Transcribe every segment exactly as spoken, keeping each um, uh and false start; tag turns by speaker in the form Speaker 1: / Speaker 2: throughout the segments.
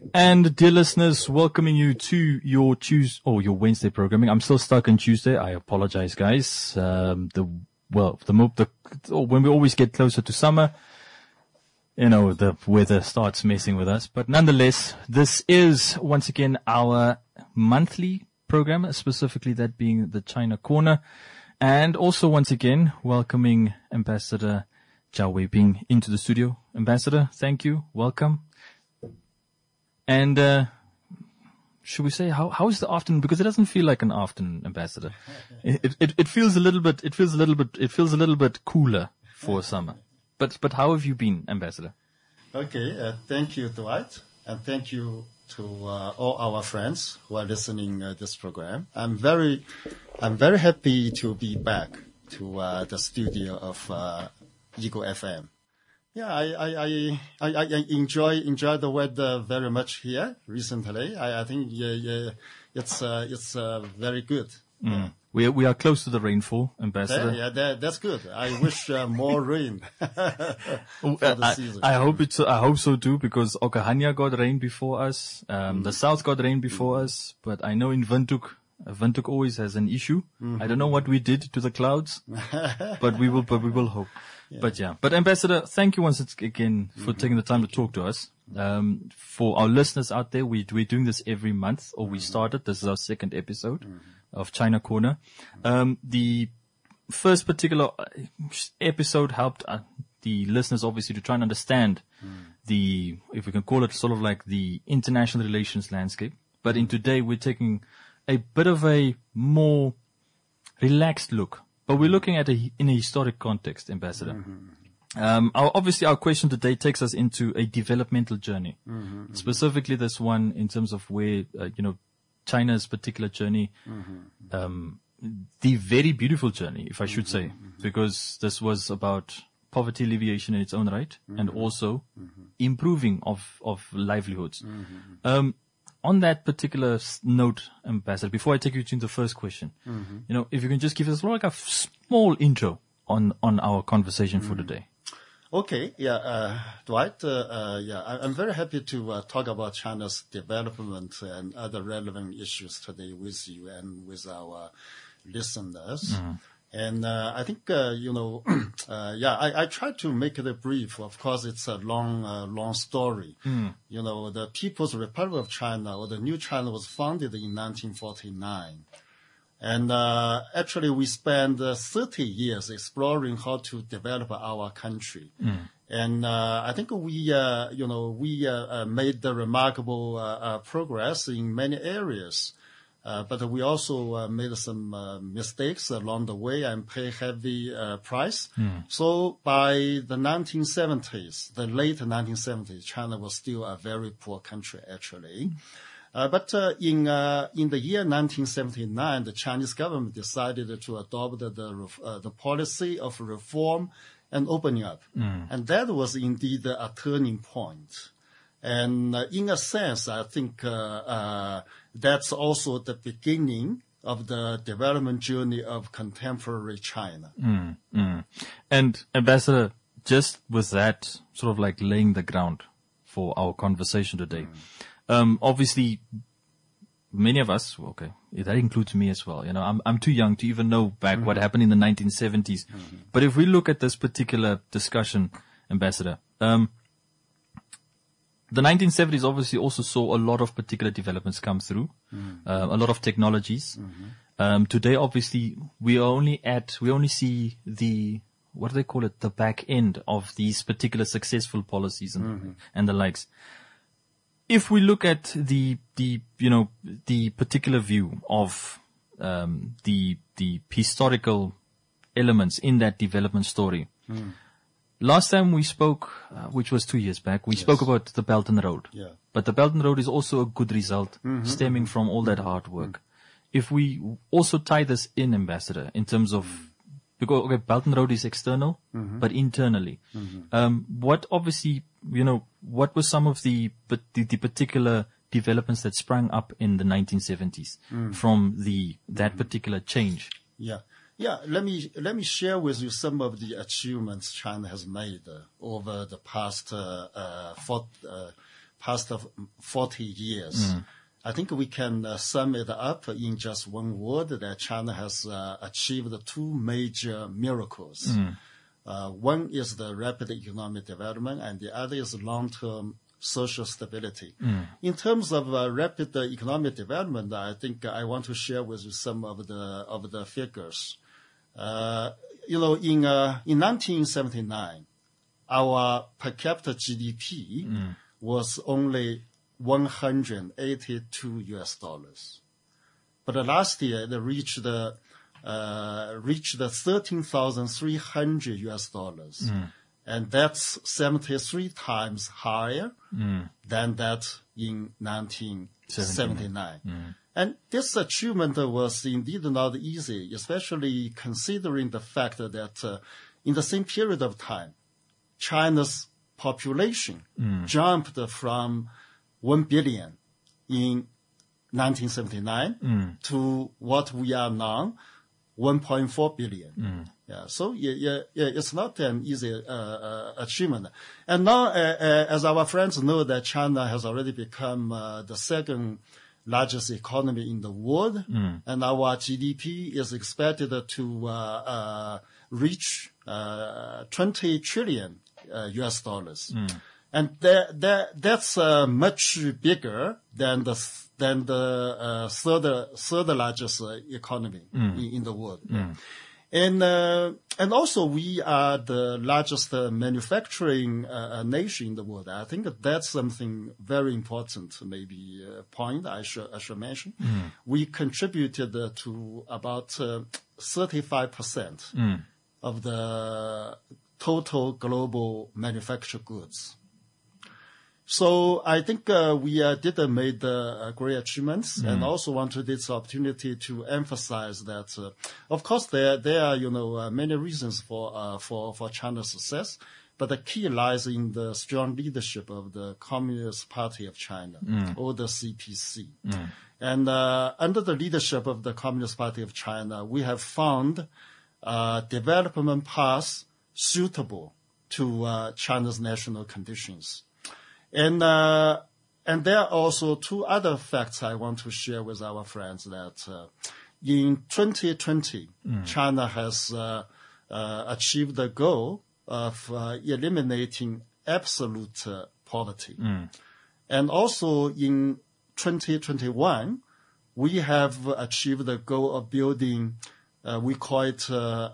Speaker 1: And dear listeners, welcoming you to your Tuesday or your Wednesday programming. I'm still stuck on Tuesday. I apologize, guys. Um, the well, the, mo- the when we always get closer to summer, you know, the weather starts messing with us. But nonetheless, this is once again our monthly program, specifically that being the China Corner, and also once again welcoming Ambassador Zhao Weiping into the studio. Ambassador, thank you. Welcome. And uh, should we say how how is the afternoon? Because it doesn't feel like an afternoon, Ambassador. It it it feels a little bit. It feels a little bit. It feels a little bit cooler for summer. But but how have you been, Ambassador?
Speaker 2: Okay, uh, thank you, Dwight, and thank you to uh, all our friends who are listening uh, this program. I'm very I'm very happy to be back to uh, the studio of uh, Eagle F M. Yeah, I, I, I, I, I enjoy, enjoy the weather very much here recently. I, I think yeah, yeah, it's, uh, it's, uh, very good.
Speaker 1: Mm. Yeah. We are, we are close to the rainfall, Ambassador.
Speaker 2: Yeah, yeah that, that's good. I wish uh, more rain for the
Speaker 1: I,
Speaker 2: season.
Speaker 1: I hope it's, I hope so too, because Okahanya got rain before us. Um, mm. The south got rain before mm. us, but I know in Windhoek, Windhoek always has an issue. Mm-hmm. I don't know what we did to the clouds, but we will, but we will hope. Yeah. But yeah, but Ambassador, thank you once again for mm-hmm. taking the time thank to talk you. to us. Um, for our listeners out there, we, we're doing this every month, or we mm-hmm. started. This is our second episode mm-hmm. of China Corner. Um, the first particular episode helped uh, the listeners obviously to try and understand mm. the, if we can call it sort of like the international relations landscape. But in today, we're taking a bit of a more relaxed look. But we're looking at a, in a historic context, Ambassador. Mm-hmm. Um, our, obviously our question today takes us into a developmental journey. Mm-hmm. Specifically this one in terms of where, uh, you know, China's particular journey, mm-hmm. um, the very beautiful journey, if I should mm-hmm. say, because this was about poverty alleviation in its own right, mm-hmm. and also mm-hmm. improving of, of livelihoods. Mm-hmm. Um, On that particular note, Ambassador, before I take you to the first question, mm-hmm. you know, if you can just give us like a small intro on, on our conversation mm-hmm. for today.
Speaker 2: Okay. Yeah. Uh, Dwight, uh, uh, yeah, I, I'm very happy to uh, talk about China's development and other relevant issues today with you and with our listeners. Mm-hmm. And, uh, I think, uh, you know, uh, yeah, I, I tried to make it a brief. Of course, it's a long, uh, long story. Mm. You know, the People's Republic of China, or the new China, was founded in nineteen forty-nine. And, uh, actually we spent uh, thirty years exploring how to develop our country. Mm. And, uh, I think we, uh, you know, we, uh, uh made the remarkable, uh, uh, progress in many areas. Uh, but we also uh, made some uh, mistakes along the way and pay heavy uh, price. Mm. So by the nineteen seventies, the late nineteen seventies, China was still a very poor country, actually. Uh, but uh, in uh, in the year nineteen seventy-nine, the Chinese government decided to adopt the the, uh, the policy of reform and opening up, mm. and that was indeed a turning point. And uh, in a sense, I think uh, uh, that's also the beginning of the development journey of contemporary China.
Speaker 1: Mm, mm. And Ambassador, just with that sort of like laying the ground for our conversation today, mm. um, obviously many of us, okay, that includes me as well. You know, I'm I'm too young to even know back mm-hmm. what happened in the nineteen seventies. Mm-hmm. But if we look at this particular discussion, Ambassador, um, the nineteen seventies obviously also saw a lot of particular developments come through, mm-hmm. uh, a lot of technologies. Mm-hmm. Um, today, obviously, we are only at, we only see the, what do they call it, the back end of these particular successful policies and, mm-hmm. and the likes. If we look at the, the, you know, the particular view of, um, the, the historical elements in that development story, mm. Last time we spoke, uh, which was two years back, we yes. spoke about the Belt and Road. Yeah. But the Belt and Road is also a good result mm-hmm. stemming from all that hard work. Mm-hmm. If we also tie this in, Ambassador, in terms of, mm-hmm. because, okay, Belt and Road is external, mm-hmm. but internally, mm-hmm. um, what obviously, you know, what were some of the, but the, the particular developments that sprang up in the nineteen seventies mm-hmm. from the, that mm-hmm. particular change?
Speaker 2: Yeah. Yeah, let me let me share with you some of the achievements China has made uh, over the past uh, uh, four, uh, past forty years. Mm. I think we can uh, sum it up in just one word that China has uh, achieved two major miracles. Mm. Uh, one is the rapid economic development, and the other is long-term social stability. Mm. In terms of uh, rapid uh, economic development, I think I want to share with you some of the of the figures. Uh, you know, in uh, in nineteen seventy-nine, our per capita G D P mm. was only one hundred eighty-two U S dollars, but uh, last year it reached the uh, reached the thirteen thousand three hundred U S dollars. Mm. And that's seventy-three times higher mm. than that in nineteen seventy-nine. Mm. And this achievement was indeed not easy, especially considering the fact that uh, in the same period of time, China's population mm. jumped from one billion in nineteen seventy-nine mm. to what we are now, one point four billion. Mm. Yeah, so yeah, yeah, yeah, it's not an easy uh, uh, achievement. And now, uh, uh, as our friends know, that China has already become uh, the second largest economy in the world, mm. and our G D P is expected to uh, uh, reach uh, twenty trillion uh, U S dollars. Mm. And that, that, that's uh, much bigger than the than the uh, third third largest uh, economy mm. in, in the world. Mm. And uh, and also we are the largest uh, manufacturing uh, nation in the world. I think that's something very important, maybe a point I should I should mention. Mm. We contributed uh, to about uh, thirty-five percent mm. of the total global manufactured goods. So I think uh, we uh, did uh, made uh, great achievements, mm. and also wanted this opportunity to emphasize that, uh, of course, there there are you know uh, many reasons for uh, for for China's success, but the key lies in the strong leadership of the Communist Party of China, mm. or the C P C. Mm. And uh, under the leadership of the Communist Party of China, we have found uh, development paths suitable to uh, China's national conditions. And uh, and there are also two other facts I want to share with our friends that uh, in twenty twenty, mm. China has uh, uh, achieved the goal of uh, eliminating absolute uh, poverty. Mm. And also in twenty twenty-one, we have achieved the goal of building Uh, we call it uh,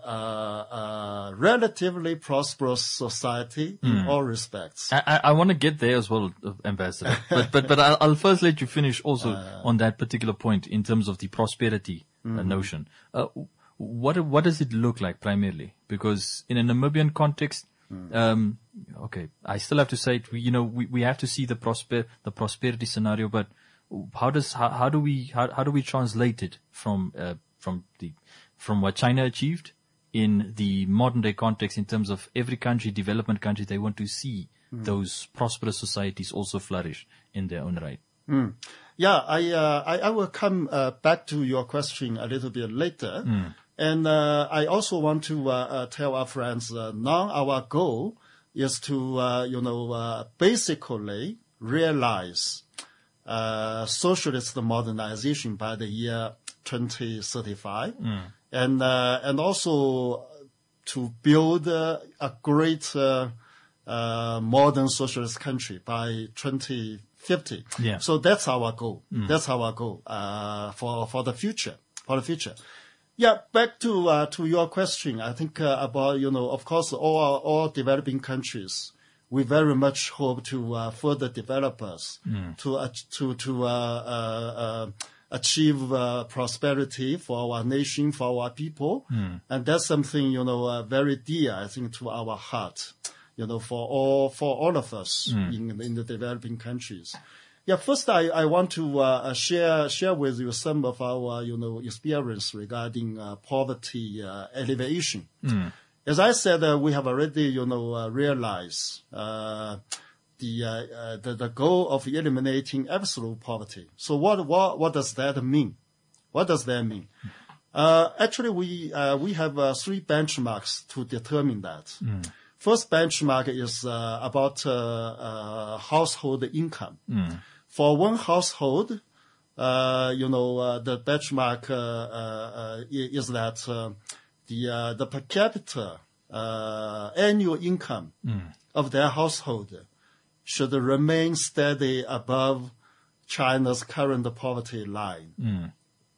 Speaker 2: uh, uh, relatively prosperous society in mm. all respects.
Speaker 1: I, I, I want to get there as well, Ambassador. but but but I'll, I'll first let you finish also uh, on that particular point in terms of the prosperity mm-hmm. uh, notion. Uh, what what does it look like primarily? Because in a Namibian context, mm. um, okay, I still have to say it. We, you know, we, we have to see the prosper the prosperity scenario. But how does how, how do we how, how do we translate it from uh, from the from what China achieved in the modern day context in terms of every country, development country, they want to see mm. those prosperous societies also flourish in their own right.
Speaker 2: Mm. Yeah, I, uh, I, I will come uh, back to your question a little bit later. Mm. And uh, I also want to uh, uh, tell our friends uh, now our goal is to, uh, you know, uh, basically realize uh, socialist modernization by the year twenty thirty-five. Mm. And, uh, and also to build uh, a great, uh, uh, modern socialist country by twenty fifty.
Speaker 1: Yeah.
Speaker 2: So that's our goal. Mm. That's our goal, uh, for, for the future, for the future. Yeah, back to, uh, to your question. I think, uh, about, you know, of course, all, all developing countries, we very much hope to, uh, further develop us, mm. to, uh, to, to, uh, uh, uh, achieve uh, prosperity for our nation, for our people. Mm. And that's something, you know, uh, very dear, I think, to our heart, you know, for all, for all of us mm. in, in the developing countries. Yeah, first I, I want to uh, share, share with you some of our, you know, experience regarding uh, poverty uh, alleviation. Mm. As I said, uh, we have already, you know, uh, realized uh The, uh, uh, the, the goal of eliminating absolute poverty. So what, what, what does that mean? What does that mean? Uh, actually we, uh, we have, uh, three benchmarks to determine that. Mm. First benchmark is uh, about uh, uh, household income.
Speaker 1: Mm.
Speaker 2: For one household, uh, you know, uh, the benchmark uh, uh, is that uh, the uh, the per capita uh, annual income
Speaker 1: mm.
Speaker 2: of their household should remain steady above China's current poverty line.
Speaker 1: Mm.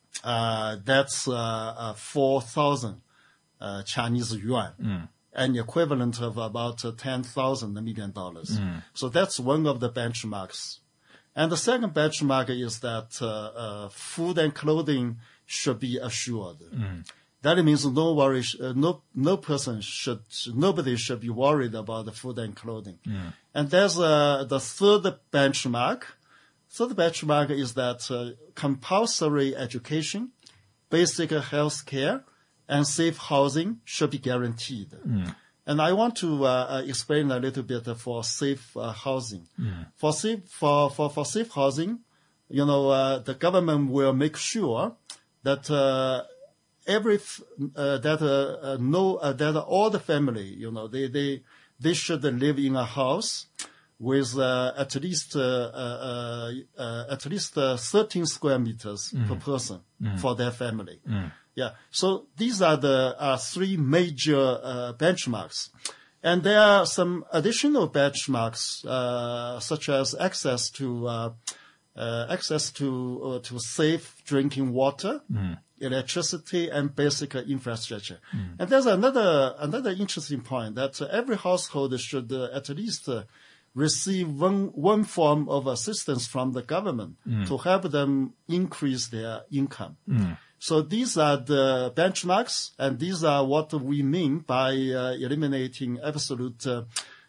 Speaker 2: Uh, that's uh, uh, four thousand uh, Chinese yuan,
Speaker 1: mm.
Speaker 2: an equivalent of about uh, ten thousand million dollars.
Speaker 1: Mm.
Speaker 2: So that's one of the benchmarks. And the second benchmark is that uh, uh, food and clothing should be assured.
Speaker 1: Mm.
Speaker 2: That means no worry, uh, no no person should, nobody should be worried about the food and clothing.
Speaker 1: Mm.
Speaker 2: And there's uh, the third benchmark. Third benchmark is that uh, compulsory education, basic health care, and safe housing should be guaranteed.
Speaker 1: Mm.
Speaker 2: And I want to uh, explain a little bit for safe uh, housing.
Speaker 1: Mm.
Speaker 2: For safe for, for, for safe housing, you know, uh, the government will make sure that uh, every uh, that uh, uh, no uh, that all the family, you know, they they they should live in a house with uh, at least uh, uh, uh, at least uh, thirteen square meters mm. per person mm. for their family.
Speaker 1: Mm.
Speaker 2: Yeah. So these are the uh, three major uh, benchmarks. And there are some additional benchmarks, uh, such as access to uh, uh, access to uh, to safe drinking water,
Speaker 1: mm.
Speaker 2: electricity, and basic uh, infrastructure.
Speaker 1: Mm.
Speaker 2: And there's another another interesting point that uh, every household should uh, at least uh, receive one one form of assistance from the government mm. to help them increase their income.
Speaker 1: Mm.
Speaker 2: So these are the benchmarks, and these are what we mean by uh, eliminating absolute uh,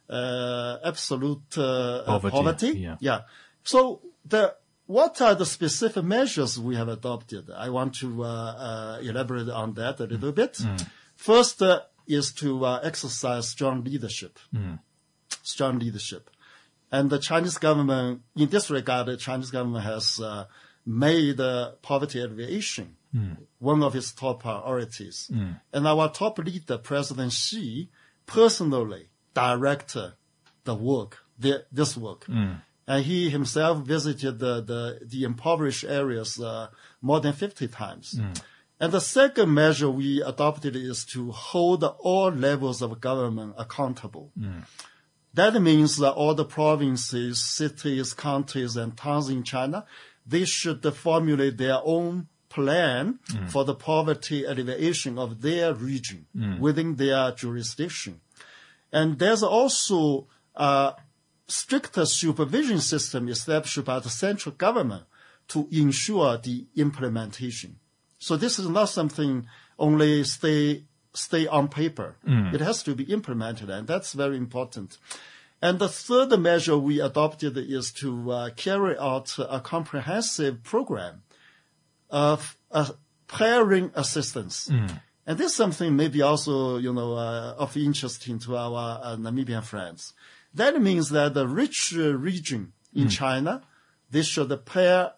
Speaker 2: uh, absolute uh,
Speaker 1: poverty.
Speaker 2: poverty.
Speaker 1: Yeah.
Speaker 2: yeah. So the what are the specific measures we have adopted? I want to uh, uh, elaborate on that a little mm. bit.
Speaker 1: Mm.
Speaker 2: First uh, is to uh, exercise strong leadership.
Speaker 1: Mm.
Speaker 2: Strong leadership. And the Chinese government, in this regard, the Chinese government has uh, made uh, poverty alleviation mm. one of its top priorities.
Speaker 1: Mm.
Speaker 2: And our top leader, President Xi, personally directed the work, the, this work.
Speaker 1: Mm.
Speaker 2: And he himself visited the, the, the impoverished areas uh, more than fifty times. Mm. And the second measure we adopted is to hold all levels of government accountable. Mm. That means that all the provinces, cities, counties, and towns in China, they should formulate their own plan mm. for the poverty alleviation of their region mm. within their jurisdiction. And there's also a stricter supervision system established by the central government to ensure the implementation. So this is not something only stay stay on paper. Mm. It has to be implemented, and that's very important. And the third measure we adopted is to uh, carry out a comprehensive program of uh, pairing assistance. Mm. And this is something maybe also, you know, uh, of interest to our uh, Namibian friends. That means that the rich uh, region in mm. China, they should pair,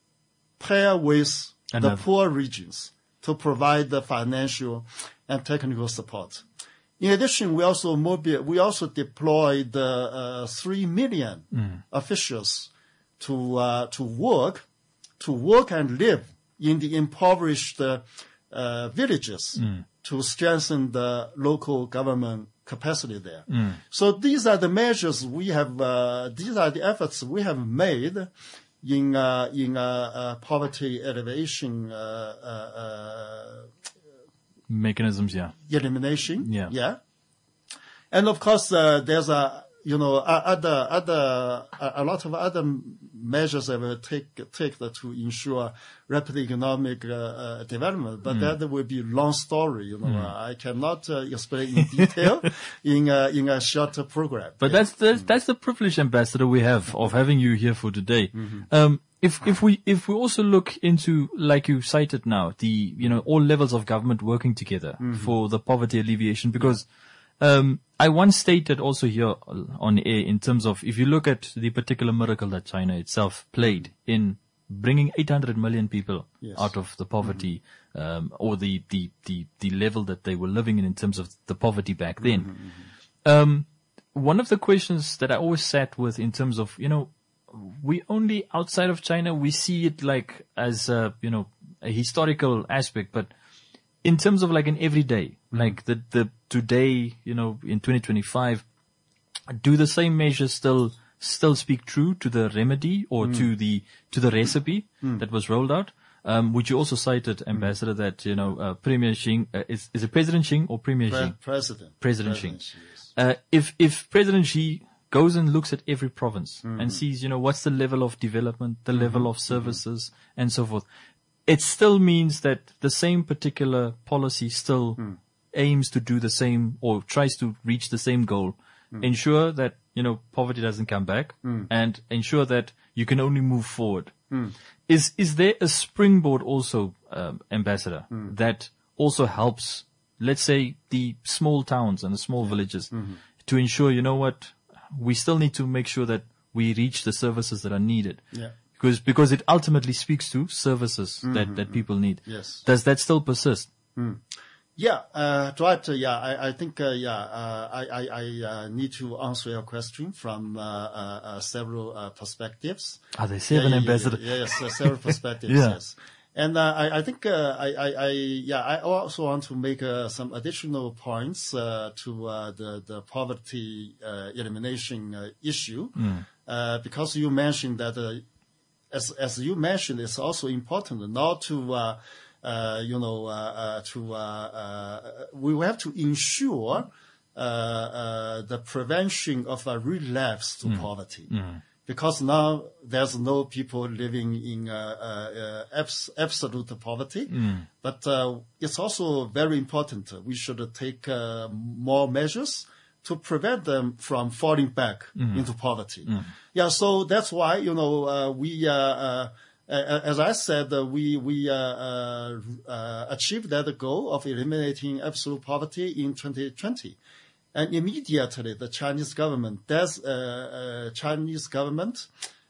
Speaker 2: pair with Another. the poor regions to provide the financial and technical support. In addition, we also mobi- we also deployed uh, uh, three million mm. officials to uh, to work to work and live in the impoverished uh, uh, villages mm. to strengthen the local government capacity there. Mm. So these are the measures we have. Uh, these are the efforts we have made in uh, in uh, uh, poverty alleviation. Uh, uh, uh,
Speaker 1: Mechanisms, yeah.
Speaker 2: Elimination,
Speaker 1: yeah,
Speaker 2: yeah. And of course, uh, there's a you know other other a lot of other measures that will take take to ensure rapid economic uh, uh, development. But mm. that will be a long story. You know, mm. I cannot uh, explain in detail in a, in a short program.
Speaker 1: But yeah. that's the mm. that's the privilege, Ambassador, we have of having you here for today. Mm-hmm. Um, If, if we, if we also look into, like you cited now, the, you know, all levels of government working together mm-hmm. for the poverty alleviation, because, um, I once stated also here on air in terms of, if you look at the particular miracle that China itself played in bringing eight hundred million people yes. out of the poverty, mm-hmm. um, or the, the, the, the level that they were living in in terms of the poverty back then. Mm-hmm. Um, one of the questions that I always sat with in terms of, you know, we only outside of China, we see it like as a, you know, a historical aspect, but in terms of like an everyday, mm. like the, the today, you know, in twenty twenty-five, do the same measures still, still speak true to the remedy or mm. to the, to the recipe mm. that was rolled out? Um, which you also cited, Ambassador, mm. that, you know, uh, Premier Xing, uh, is, is it President Xing or Premier
Speaker 2: Pre-
Speaker 1: Xing?
Speaker 2: President.
Speaker 1: President,
Speaker 2: President
Speaker 1: Xing.
Speaker 2: Yes.
Speaker 1: Uh, if, if President Xi goes and looks at every province
Speaker 2: mm-hmm.
Speaker 1: and sees, you know, what's the level of development, the
Speaker 2: mm-hmm.
Speaker 1: level of services mm-hmm. and so forth, it still means that the same particular policy still mm. aims to do the same or tries to reach the same goal, mm. ensure that, you know, poverty doesn't come back mm. and ensure that you can only move forward. Mm. Is, is there a springboard also, um, Ambassador, mm. that also helps, let's say, the small towns and the small yeah. villages mm-hmm. to ensure, you know what, we still need to make sure that we reach the services that are needed.
Speaker 2: Yeah.
Speaker 1: Because, because it ultimately speaks to services mm-hmm. that, that people need.
Speaker 2: Yes.
Speaker 1: Does that still persist?
Speaker 2: Mm. Yeah, uh, Dwight, uh, yeah, I, I think, uh, yeah, uh, I, I, I uh, need to answer your question from, uh, uh, uh several, uh, perspectives.
Speaker 1: Are there seven,
Speaker 2: yeah, yeah,
Speaker 1: Ambassador?
Speaker 2: Yeah, yeah, yes, uh, several perspectives,
Speaker 1: yeah.
Speaker 2: yes. And, uh, I, I think, uh, I, I, I, yeah, I also want to make, uh, some additional points, uh, to, uh, the, the poverty, uh, elimination, uh, issue. Mm. Uh, because you mentioned that, uh, as, as you mentioned, it's also important not to, uh, uh, you know, uh, uh, to, uh, uh, we have to ensure, uh, uh, the prevention of a relapse to mm. poverty. Mm. Because now there's no people living in, uh, uh, abs- absolute poverty. Mm. But, uh, it's also very important. We should take, uh, more measures to prevent them from falling back mm. into poverty. Mm. Yeah, so that's why, you know, uh, we, uh, uh, as I said, uh, we, we, uh, uh, uh, achieved that goal of eliminating absolute poverty in twenty twenty. And immediately the Chinese government, does, uh, uh, Chinese government,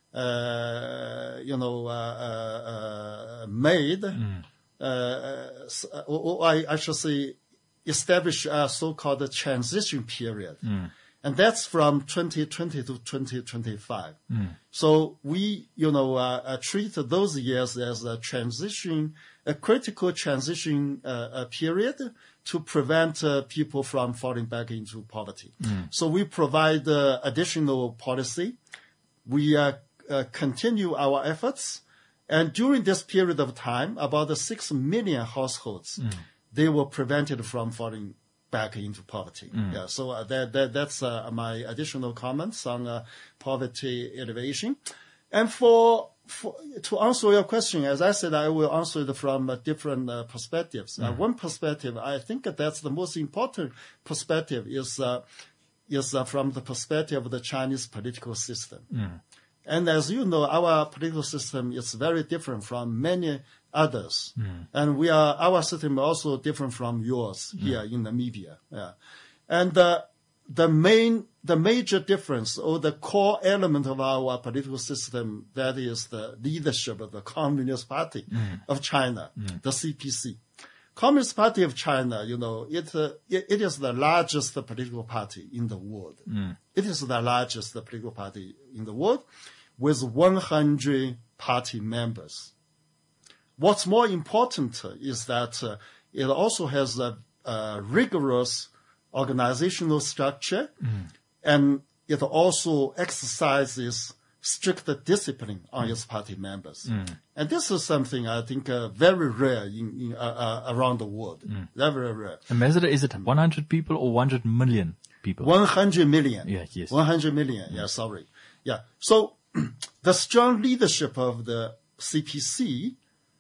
Speaker 2: uh, you know, uh, uh, uh made, mm. uh, or I, I should say, establish a so-called transition period. Mm. And that's from twenty twenty to twenty twenty-five. Mm. So we, you know, uh, uh, treat those years as a transition, a critical transition uh, uh, period to prevent uh, people from falling back into poverty. Mm. So we provide uh, additional policy. We uh, uh, continue our efforts. And during this period of time, about six million households, mm. they were prevented from falling back into poverty. Mm. Yeah, so uh, that, that that's uh, my additional comments on uh, poverty elevation. And for, for to answer your question, as I said, I will answer it from uh, different uh, perspectives. Mm. Uh, one perspective, I think that's the most important perspective, is uh, is uh, from the perspective of the Chinese political system. Mm. And as you know, our political system is very different from many others. Mm. And we are, our system also different from yours here mm. in Namibia. Yeah. And, uh, the main, the major difference or the core element of our political system, that is the leadership of the Communist Party mm. of China, mm. the C P C. Communist Party of China, you know, it, uh, it, it is the largest political party in the world. Mm. It is the largest political party in the world with one hundred party members. What's more important is that uh, it also has a, a rigorous organizational structure, mm. and it also exercises strict discipline on mm. its party members. Mm. And this is something I think uh, very rare in, in uh, uh, around the world. Mm. Very, very rare.
Speaker 1: Ambassador, is it one hundred people or one hundred million people?
Speaker 2: one hundred million.
Speaker 1: Yeah, yes.
Speaker 2: one hundred million. Mm. Yeah, sorry. Yeah. So the strong leadership of the C P C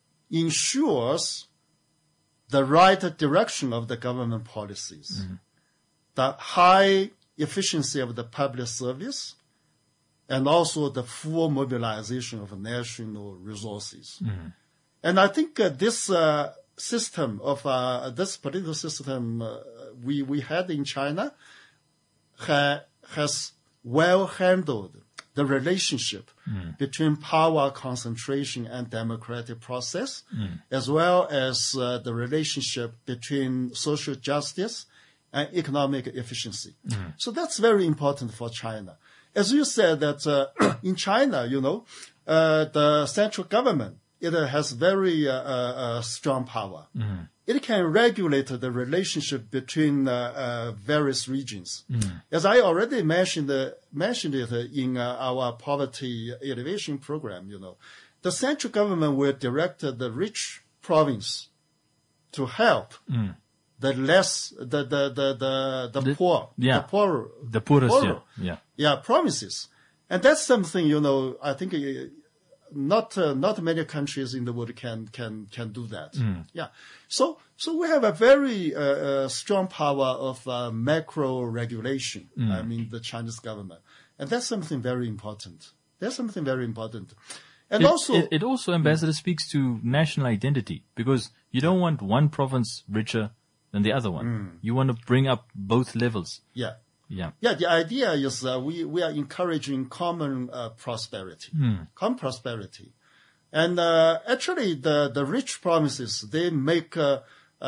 Speaker 2: ensures the right direction of the government policies, mm. the high efficiency of the public service, and also the full mobilization of national resources. Mm. And I think uh, this uh, system of uh, this political system uh, we we had in China ha, has well handled the relationship mm. between power concentration and democratic process, mm. as well as uh, the relationship between social justice and economic efficiency. Mm. So that's very important for China. As you said that uh, in China, you know, uh, the central government, it uh, has very uh, uh, strong power. Mm. It can regulate the relationship between uh, uh, various regions. Mm. As I already mentioned, uh, mentioned it in uh, our poverty elevation program, you know, the central government will direct uh, the rich province to help mm. the less, the, the, the, the, the, the poor,
Speaker 1: yeah.
Speaker 2: the poorer,
Speaker 1: the poorest,
Speaker 2: poorer,
Speaker 1: yeah. yeah.
Speaker 2: Yeah, provinces. And that's something, you know, I think uh, not, uh, not many countries in the world can, can, can do that. Mm. Yeah. So, so we have a very, uh, uh strong power of, uh, macro regulation. Mm. I mean, the Chinese government. And that's something very important. That's something very important. And
Speaker 1: it,
Speaker 2: also,
Speaker 1: it, it also, Ambassador, speaks to national identity, because you don't want one province richer than the other one. Mm. You want to bring up both levels.
Speaker 2: Yeah.
Speaker 1: Yeah.
Speaker 2: Yeah. The idea is uh, we, we are encouraging common uh, prosperity, mm. common prosperity. And uh, actually the, the rich provinces, they make a,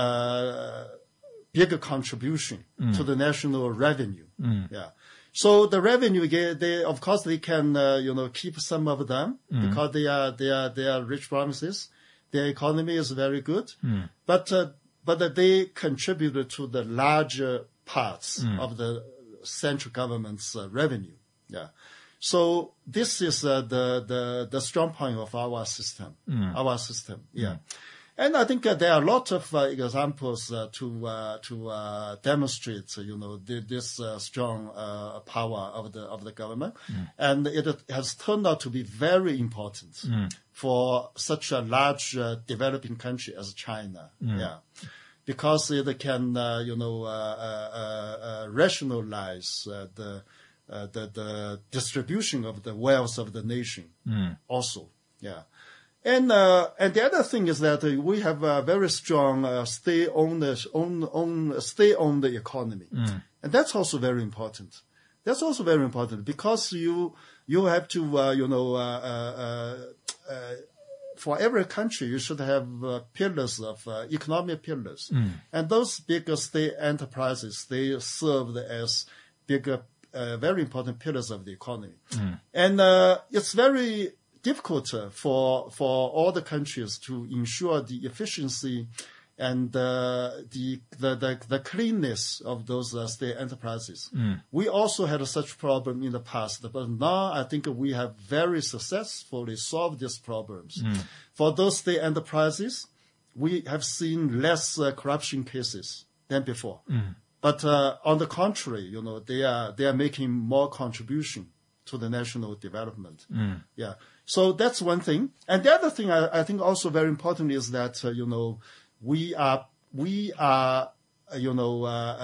Speaker 2: a bigger contribution mm. to the national revenue. Mm. Yeah. So the revenue, they, of course, they can, uh, you know, keep some of them mm. because they are, they are, they are rich provinces. Their economy is very good, mm. but, uh, but they contribute to the larger parts mm. of the central government's uh, revenue. Yeah. So this is uh, the, the, the strong point of our system, mm. our system. Yeah. Mm. And I think uh, there are a lot of uh, examples uh, to uh, to uh, demonstrate, uh, you know, the, this uh, strong uh, power of the of the government, mm. and it has turned out to be very important mm. for such a large uh, developing country as China. Mm. Yeah, because it can, uh, you know, uh, uh, uh, rationalize uh, the, uh, the the distribution of the wealth of the nation. Mm. Also, yeah. And, uh, and the other thing is that uh, we have a very strong, uh, state-owned, own, own, state-owned economy. Mm. And that's also very important. That's also very important because you, you have to, uh, you know, uh, uh, uh, for every country, you should have uh, pillars of uh, economic pillars. Mm. And those big state enterprises, they serve as bigger, uh, very important pillars of the economy. Mm. And, uh, it's very difficult uh, for for all the countries to ensure the efficiency and uh, the, the the the cleanness of those uh, state enterprises. Mm. We also had such problem in the past, but now I think we have very successfully solved these problems. Mm. For those state enterprises, we have seen less uh, corruption cases than before. Mm. But uh, on the contrary, you know, they are they are making more contribution to the national development. Mm. Yeah. So that's one thing. And the other thing I, I think also very important is that, uh, you know, we are, we are, uh, you know, uh,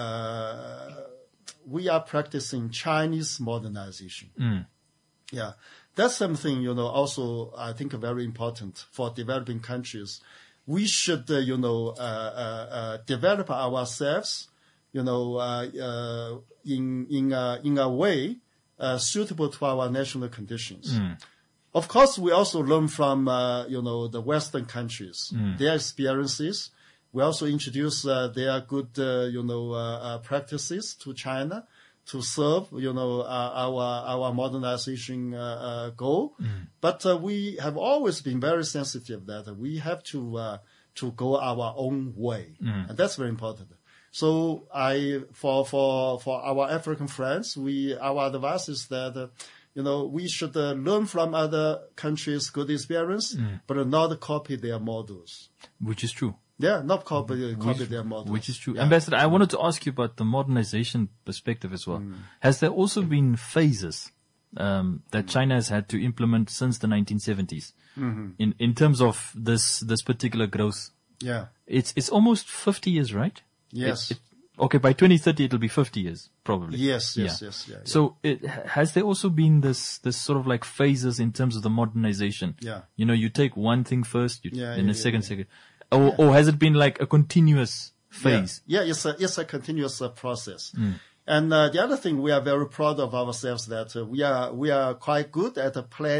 Speaker 2: uh, we are practicing Chinese modernization. Mm. Yeah. That's something, you know, also I think very important for developing countries. We should, uh, you know, uh, uh, uh, develop ourselves, you know, uh, uh, in, in, uh, in a way, uh, suitable to our national conditions. Mm. Of course, we also learn from, uh, you know, the Western countries, mm. their experiences. We also introduce uh, their good, uh, you know, uh, uh, practices to China to serve, you know, uh, our our modernization uh, uh, goal. Mm. But uh, we have always been very sensitive that we have to uh, to go our own way, mm. and that's very important. So, I for for for our African friends, we our advice is that. Uh, You know, we should uh, learn from other countries' good experience, mm. but not copy their models.
Speaker 1: Which is true.
Speaker 2: Yeah, not copy, copy
Speaker 1: which,
Speaker 2: their models.
Speaker 1: Which is true.
Speaker 2: Yeah.
Speaker 1: Ambassador, I wanted to ask you about the modernization perspective as well. Mm. Has there also been phases um, that China has had to implement since the nineteen seventies mm-hmm. in in terms of this this particular growth?
Speaker 2: Yeah.
Speaker 1: It's it's almost fifty years, right?
Speaker 2: Yes.
Speaker 1: It, it, okay, by twenty thirty it'll be fifty years, probably.
Speaker 2: Yes, yes,
Speaker 1: yeah.
Speaker 2: yes. Yeah, yeah.
Speaker 1: So it, has there also been this, this sort of like phases in terms of the modernization?
Speaker 2: Yeah.
Speaker 1: You know, you take one thing first, you,
Speaker 2: yeah,
Speaker 1: then
Speaker 2: yeah,
Speaker 1: a second,
Speaker 2: yeah,
Speaker 1: second. Or, yeah. or has it been like a continuous phase?
Speaker 2: Yeah, yeah it's a, it's a continuous uh, process. Mm. And uh, the other thing, we are very proud of ourselves that uh, we are, we are quite good at uh, planning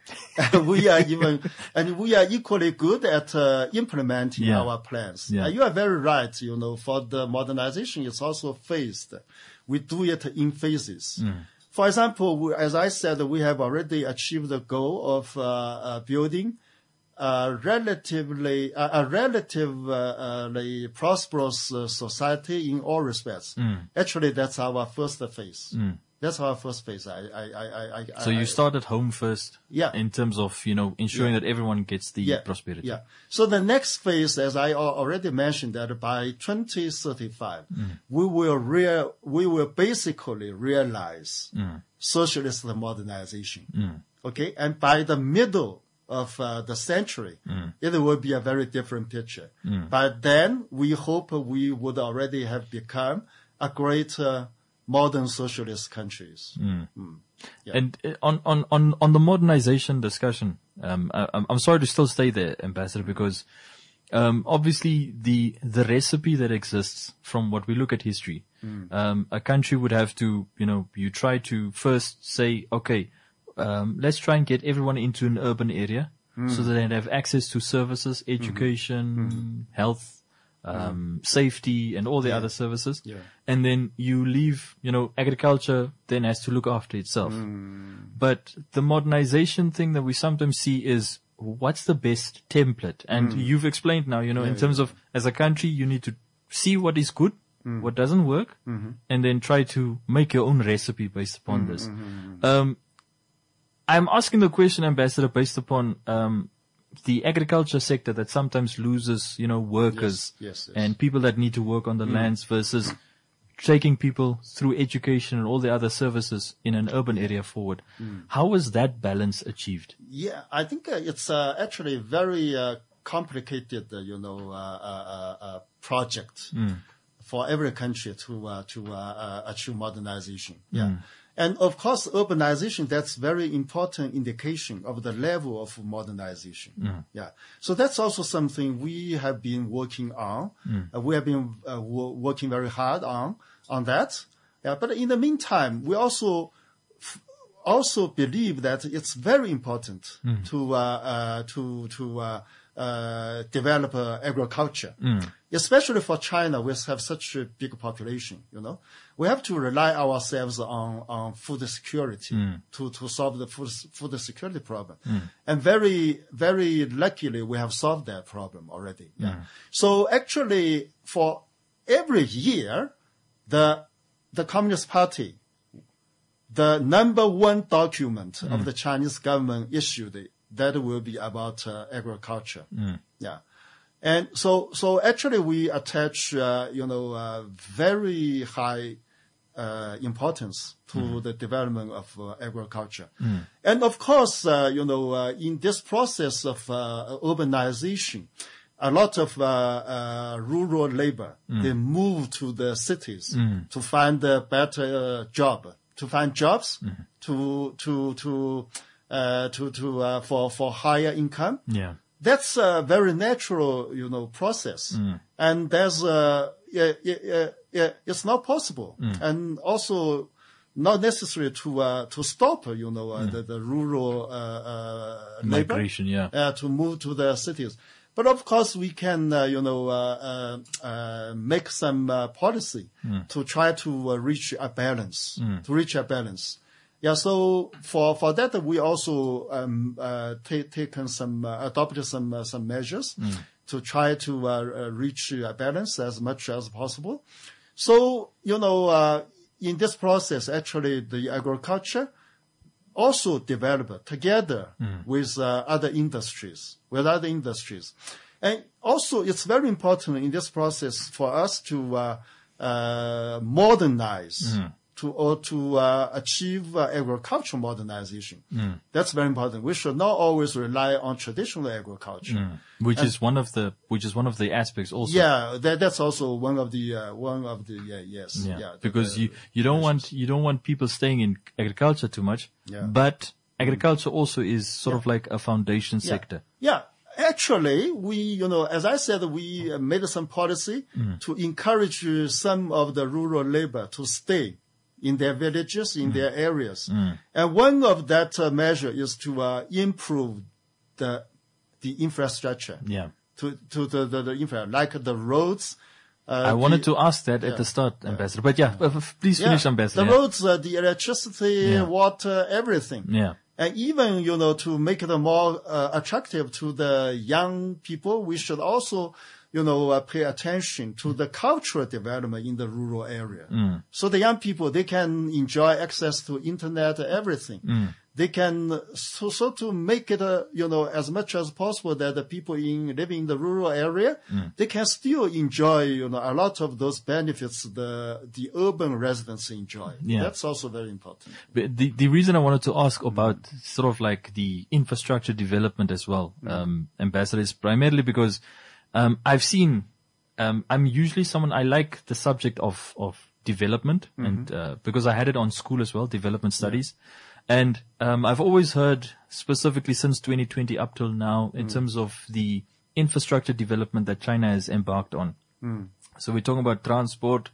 Speaker 2: And we are even, and we are equally good at uh, implementing
Speaker 1: Yeah.
Speaker 2: our plans.
Speaker 1: Yeah.
Speaker 2: Uh, you are very right. You know, for the modernization, it's also phased. We do it in phases.
Speaker 1: Mm.
Speaker 2: For example, we, as I said, we have already achieved the goal of uh, uh, building a relatively, uh, a relatively prosperous uh, society in all respects.
Speaker 1: Mm.
Speaker 2: Actually, that's our first phase.
Speaker 1: Mm.
Speaker 2: That's our first phase. I, I, I, I,
Speaker 1: So
Speaker 2: I,
Speaker 1: you start at home first,
Speaker 2: Yeah.
Speaker 1: in terms of, you know, ensuring that everyone gets the
Speaker 2: yeah,
Speaker 1: prosperity.
Speaker 2: Yeah. So the next phase, as I al- already mentioned, that by twenty thirty-five,
Speaker 1: Mm.
Speaker 2: we will real, we will basically realize
Speaker 1: Mm.
Speaker 2: socialist modernization.
Speaker 1: Mm.
Speaker 2: Okay, and by the middle of uh, the century,
Speaker 1: Mm.
Speaker 2: it will be a very different picture.
Speaker 1: Mm.
Speaker 2: By then, we hope we would already have become a great uh, modern socialist countries.
Speaker 1: Mm.
Speaker 2: Yeah.
Speaker 1: And uh, on, on, on, on the modernization discussion, um, I, I'm I'm sorry to still stay there, Ambassador, because um, obviously the the recipe that exists from what we look at history, um, a country would have to, you know, you try to first say, okay, um, let's try and get everyone into an urban area so that they have access to services, education, health, um, safety, and all the other services.
Speaker 2: Yeah.
Speaker 1: And then you leave, you know, agriculture then has to look after itself. But the modernization thing that we sometimes see is, what's the best template? And you've explained now, you know, in terms of, as a country, you need to see what is good, what doesn't work, and then try to make your own recipe based upon this. Um, I'm asking the question, Ambassador, based upon um, the agriculture sector that sometimes loses, you know, workers
Speaker 2: Yes, yes, yes.
Speaker 1: and people that need to work on the lands versus taking people through education and all the other services in an urban area forward. How is that balance achieved?
Speaker 2: Yeah, I think uh, it's uh, actually very uh, complicated, uh, you know, uh, uh, uh, project for every country to uh, to uh, uh, achieve modernization. Yeah, and of course, urbanization, that's very important indication of the level of modernization. Yeah, so that's also something we have been working on. Uh, we have been uh, wo- working very hard on on that. Yeah, but in the meantime, we also also believe that it's very important to uh, uh, to to uh, uh, develop uh, agriculture, especially for China. We have such a big population. You know, we have to rely ourselves on on food security to to solve the food food security problem, and very very luckily we have solved that problem already. Yeah. So actually, for every year, the the Communist Party, the number one document of the Chinese government issued, that will be about uh, agriculture. Yeah. And so, so actually we attach, uh, you know, uh, very high, uh, importance to the development of uh, agriculture. And of course, uh, you know, uh, in this process of uh, urbanization, a lot of uh, uh, rural labor, they move to the cities to find a better uh, job, to find jobs, to to to uh, to to uh, for for higher income.
Speaker 1: Yeah.
Speaker 2: That's a very natural, you know, process, and there's uh, yeah, yeah, yeah, yeah, it's not possible, and also not necessary to uh, to stop, you know, uh, the, the rural uh, uh, labor
Speaker 1: Migration, yeah.
Speaker 2: uh, to move to the cities. But of course, we can, uh, you know, uh, uh, uh, make some uh, policy to try to uh, reach a balance, to reach a balance. Yeah. So for for that, we also um, uh, ta- taken some uh, adopted some uh, some measures to try to uh, uh, reach a balance as much as possible. So you know, uh, in this process, actually, the agriculture also develop together with uh, other industries, with other industries. And also it's very important in this process for us to uh, uh, modernize, to or to uh, achieve uh, agricultural modernization. That's very important. We should not always rely on traditional agriculture.
Speaker 1: Which is one of the which is one of the aspects also.
Speaker 2: Yeah, that, that's also one of the uh, one of the uh, yes,
Speaker 1: Yeah,
Speaker 2: yeah. the-
Speaker 1: because
Speaker 2: the-
Speaker 1: you, you don't want you don't want people staying in agriculture too much,
Speaker 2: Yeah.
Speaker 1: but agriculture also is sort of like a foundation
Speaker 2: Yeah.
Speaker 1: sector.
Speaker 2: Yeah. Actually, we, you know, as I said, we uh, made some policy to encourage uh, some of the rural labor to stay in their villages, in mm. their areas. Mm. And one of that uh, measure is to uh, improve the the infrastructure.
Speaker 1: Yeah.
Speaker 2: To to the the, the infra, like the roads. Uh,
Speaker 1: I wanted
Speaker 2: the,
Speaker 1: to ask that yeah, at the start, yeah, Ambassador. But yeah, yeah. please finish,
Speaker 2: yeah,
Speaker 1: Ambassador.
Speaker 2: The
Speaker 1: yeah.
Speaker 2: roads, uh, the electricity,
Speaker 1: yeah.
Speaker 2: water, everything.
Speaker 1: Yeah.
Speaker 2: And even, you know, to make it more uh, attractive to the young people, we should also, you know, uh, pay attention to the cultural development in the rural area.
Speaker 1: Mm.
Speaker 2: So the young people, they can enjoy access to internet, everything. Mm. They can, so, so to make it, uh, you know, as much as possible that the people in living in the rural area, mm. they can still enjoy, you know, a lot of those benefits the, the urban residents enjoy. Yeah. That's also very important.
Speaker 1: But the, the reason I wanted to ask about mm. sort of like the infrastructure development as well, mm. um, Ambassador, is primarily because, um, I've seen, um, I'm usually someone, I like the subject of, of development mm-hmm. and, uh, because I had it on school as well, development studies. Yeah. And um, I've always heard, specifically since twenty twenty up till now, in mm. terms of the infrastructure development that China has embarked on. Mm. So we're talking about transport,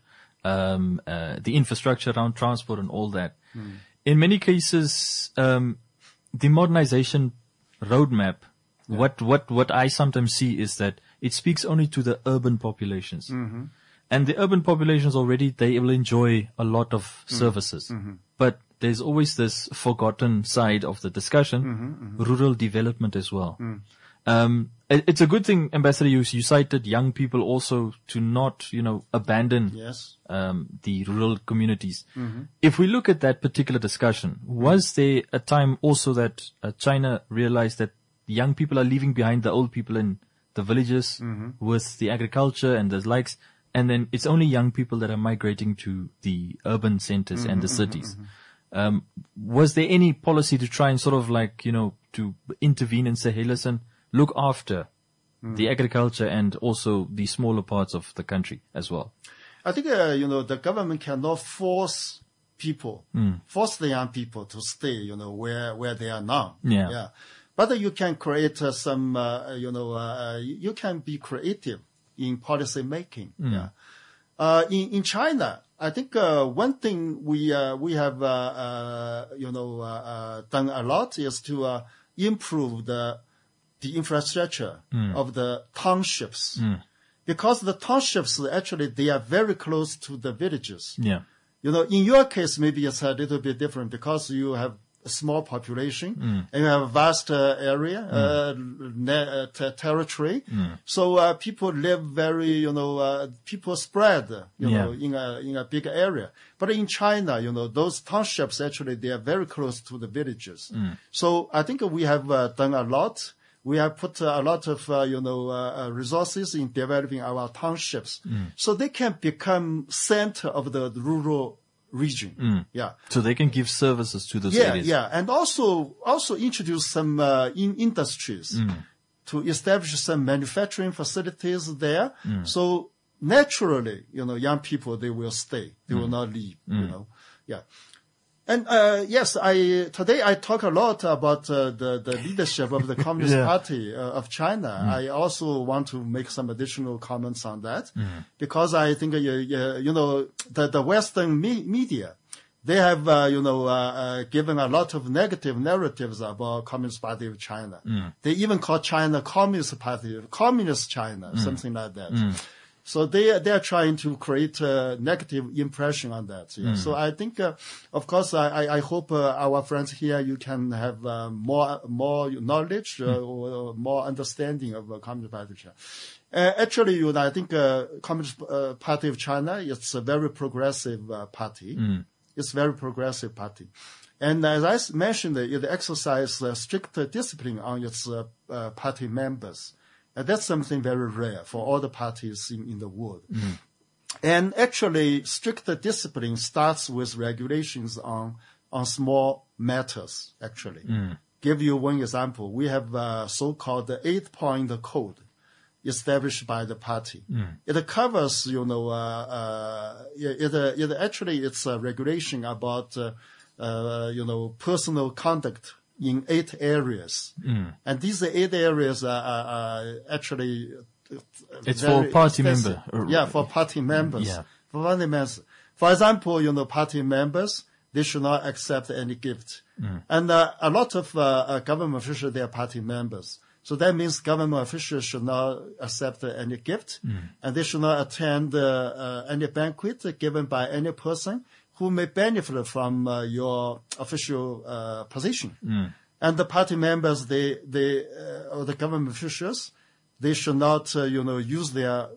Speaker 1: um, uh, the infrastructure around transport and all that. Mm. In many cases, um, the modernization roadmap, yeah. what, what, what I sometimes see is that it speaks only to the urban populations. Mm-hmm. And the urban populations already, they will enjoy a lot of mm. services. Mm-hmm. But there's always this forgotten side of the discussion, mm-hmm, mm-hmm. rural development as well. Mm. Um, it, it's a good thing, Ambassador, you, you cited young people also to not, you know, abandon
Speaker 2: yes.
Speaker 1: um, the rural communities. Mm-hmm. If we look at that particular discussion, was there a time also that uh, China realized that young people are leaving behind the old people in the villages mm-hmm. with the agriculture and the likes, and then it's only young people that are migrating to the urban centers mm-hmm, and the cities? Mm-hmm, mm-hmm. Um, was there any policy to try and sort of like, you know, to intervene and say, hey, listen, look after mm. the agriculture and also the smaller parts of the country as well?
Speaker 2: I think, uh, you know, the government cannot force people, mm. force the young people to stay, you know, where, where they are now.
Speaker 1: Yeah.
Speaker 2: Yeah. But uh, you can create uh, some, uh, you know, uh, you can be creative in policy making. Mm. Yeah. Uh, in, in China, I think, uh, one thing we, uh, we have, uh, uh, you know, uh, uh, done a lot is to, uh, improve the, the infrastructure mm. of the townships. Mm. Because the townships, actually, they are very close to the villages.
Speaker 1: Yeah.
Speaker 2: You know, in your case, maybe it's a little bit different because you have a small population mm. and you have a vast uh, area, mm. uh, ne- uh, t- territory. Mm. So, uh, people live very, you know, uh, people spread, you yeah. know, in a, in a big area. But in China, you know, those townships, actually, they are very close to the villages. Mm. So I think we have uh, done a lot. We have put uh, a lot of, uh, you know, uh, resources in developing our townships. Mm. So they can become center of the rural region. Mm. Yeah.
Speaker 1: So they can give services to those
Speaker 2: yeah,
Speaker 1: areas.
Speaker 2: Yeah, and also, also introduce some, uh, in industries mm. to establish some manufacturing facilities there. Mm. So naturally, you know, young people, they will stay. They mm. will not leave, mm. you know. Yeah. And, uh, yes, I, today I talk a lot about, uh, the, the leadership of the Communist yeah. Party uh, of China. Mm. I also want to make some additional comments on that mm. because I think, uh, you, you know, the, the Western me- media, they have, uh, you know, uh, uh, given a lot of negative narratives about Communist Party of China. Mm. They even call China Communist Party, Communist China, mm. something like that. Mm. So they they are trying to create a negative impression on that. Yeah. Mm. So I think, uh, of course, I I hope uh, our friends here you can have uh, more more knowledge uh, mm. or more understanding of uh, Communist Party of China. Uh, actually, you know, I think uh, Communist uh, Party of China is a very progressive uh, party. Mm. It's a very progressive party, and as I mentioned, it exercises uh, strict discipline on its uh, uh, party members. And that's something very rare for all the parties in, in the world. Mm. And actually, strict discipline starts with regulations on, on small matters, actually. Mm. Give you one example. We have a so-called eight-point code established by the party. Mm. It covers, you know, uh, uh, it, it actually, it's a regulation about, uh, uh, you know, personal conduct in eight areas. Mm. And these eight areas are, are, are actually
Speaker 1: It's for party member.
Speaker 2: Yeah, for party members.
Speaker 1: Yeah.
Speaker 2: For party members. For example, you know, party members, they should not accept any gift. Mm. And uh, a lot of uh, uh, government officials, they are party members. So that means government officials should not accept uh, any gift, mm. and they should not attend uh, uh, any banquet given by any person who may benefit from uh, your official uh, position. Mm. And the party members, they, they, uh, or the government officials, they should not, uh, you know, use their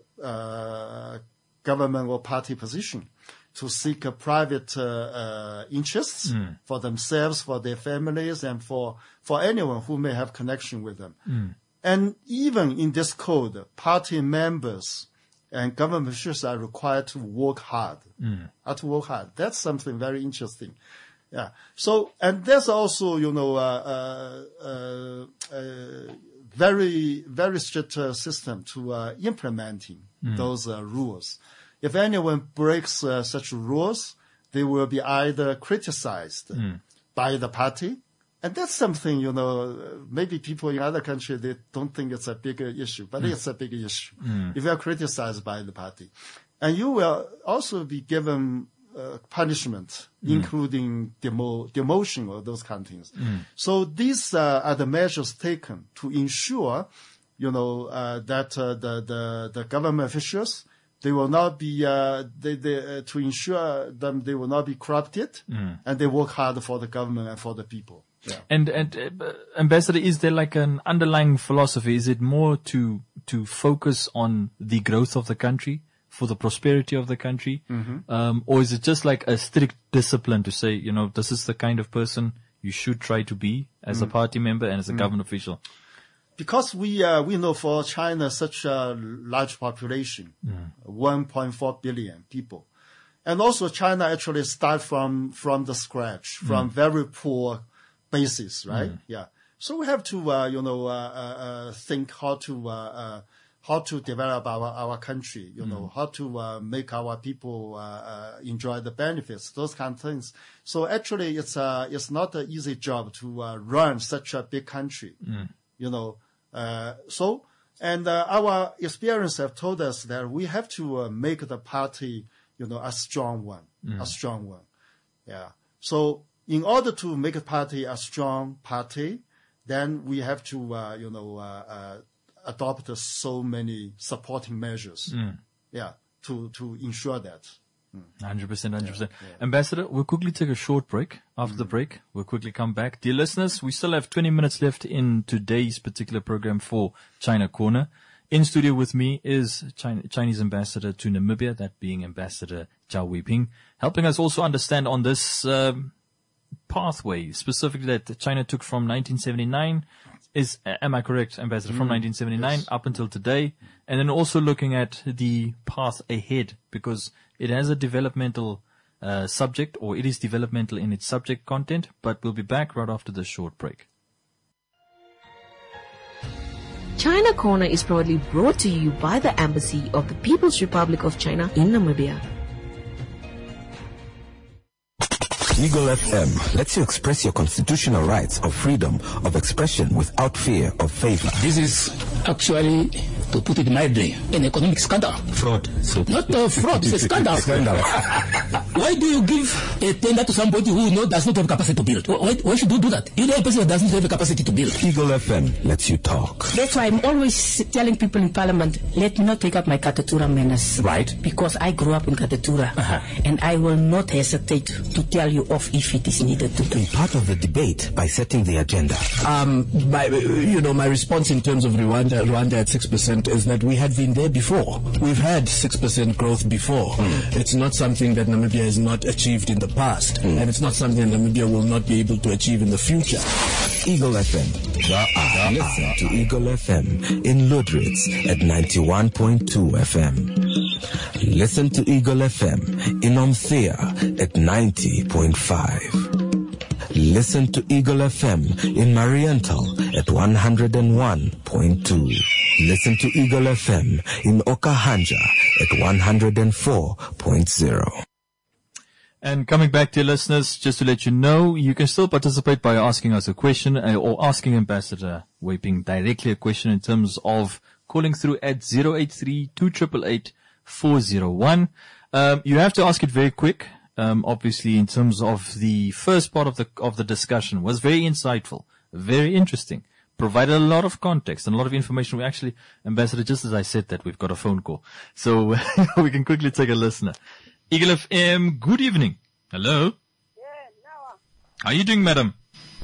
Speaker 2: uh, government or party position to seek a private uh, uh, interests mm. for themselves, for their families, and for, for anyone who may have connection with them. Mm. And even in this code, party members and government officials are required to work hard. Mm. Are to work hard. That's something very interesting. Yeah. So, and there's also, you know, uh, uh, uh, uh very, very strict uh, system to uh, implementing mm. those uh, rules. If anyone breaks uh, such rules, they will be either criticized mm. by the party, and that's something, you know, maybe people in other countries, they don't think it's a big issue, but mm. it's a big issue. Mm. If you are criticized by the party. And you will also be given uh, punishment, mm. including demo, demotion or those kind of things. Mm. So these uh, are the measures taken to ensure, you know, uh, that uh, the, the, the government officials, they will not be, uh, they, they, uh, to ensure them they will not be corrupted, mm. and they work hard for the government and for the people. Yeah.
Speaker 1: And, and, uh, Ambassador, is there like an underlying philosophy? Is it more to, to focus on the growth of the country, for the prosperity of the country? Mm-hmm. Um, or is it just like a strict discipline to say, you know, this is the kind of person you should try to be as mm. a party member and as a mm. government official?
Speaker 2: Because we, uh, we know for China such a large population, mm. one point four billion people. And also China actually start from, from the scratch, from mm. very poor basis, right? Mm. Yeah. So we have to, uh, you know, uh, uh, think how to, uh, uh, how to develop our, our country, you mm. know, how to, uh, make our people, uh, uh, enjoy the benefits, those kind of things. So actually it's, uh, it's not an easy job to, uh, run such a big country, mm. you know, uh, so, and, uh, our experience have told us that we have to, uh, make the party, you know, a strong one, mm. a strong one. Yeah. So in order to make a party a strong party, then we have to, uh, you know, uh, uh, adopt so many supporting measures. Mm. Yeah. To, to ensure that.
Speaker 1: one hundred percent, one hundred percent. Yeah, yeah. Ambassador, we'll quickly take a short break. After mm-hmm. the break, we'll quickly come back. Dear listeners, we still have twenty minutes left in today's particular program for China Corner. In studio with me is China, Chinese ambassador to Namibia, that being Ambassador Zhao Weiping, helping us also understand on this um, pathway, specifically that China took from nineteen seventy-nine. Is, am I correct, Ambassador, from mm, nineteen seventy-nine yes. up until today? And then also looking at the path ahead, because it has a developmental uh, subject, or it is developmental in its subject content, but we'll be back right after this short break.
Speaker 3: China Corner is proudly brought to you by the Embassy of the People's Republic of China in Namibia.
Speaker 4: Eagle F M lets you express your constitutional rights of freedom of expression without fear of favor.
Speaker 5: This is actually, to put it mildly, an economic scandal.
Speaker 4: Fraud. So
Speaker 5: Not a fraud, it's a scandal.
Speaker 4: Scandal.
Speaker 5: Why do you give a tender to somebody who knows does not have capacity to build? Why, why should you do that? You know a person that doesn't have a capacity to build.
Speaker 4: Eagle F M lets you talk.
Speaker 6: That's why I'm always telling people in Parliament, let me not take up my Katatura manners.
Speaker 4: Right.
Speaker 6: Because I grew up in Katatura. Uh-huh. And I will not hesitate to tell you off if it is needed to.
Speaker 4: Be part of the debate by setting the agenda.
Speaker 7: Um, my, you know, my response in terms of Rwanda, Rwanda at six percent is that we had been there before. We've had six percent growth before. Mm. It's not something that Namibia has not achieved in the past. Mm. And it's not something Namibia will not be able to achieve in the future.
Speaker 4: Eagle F M. Uh-uh. Listen to Eagle F M in Lodritz at ninety-one point two F M. Listen to Eagle F M in Omthea at ninety point five. Listen to Eagle F M in Mariental at one hundred one point two. Listen to Eagle F M in Okahanja at one hundred four point zero.
Speaker 1: And coming back to your listeners, just to let you know, you can still participate by asking us a question or asking Ambassador Weiping directly a question in terms of calling through at zero eight three, two eight eight, four zero one. Um, you have to ask it very quick. Um, obviously, in terms of the first part of the of the discussion, was very insightful, very interesting, provided a lot of context and a lot of information. We actually, Ambassador, just as I said that, we've got a phone call, so we can quickly take a listener. Eagle F M, good evening. Hello.
Speaker 8: Yeah, now.
Speaker 1: How are you doing, madam?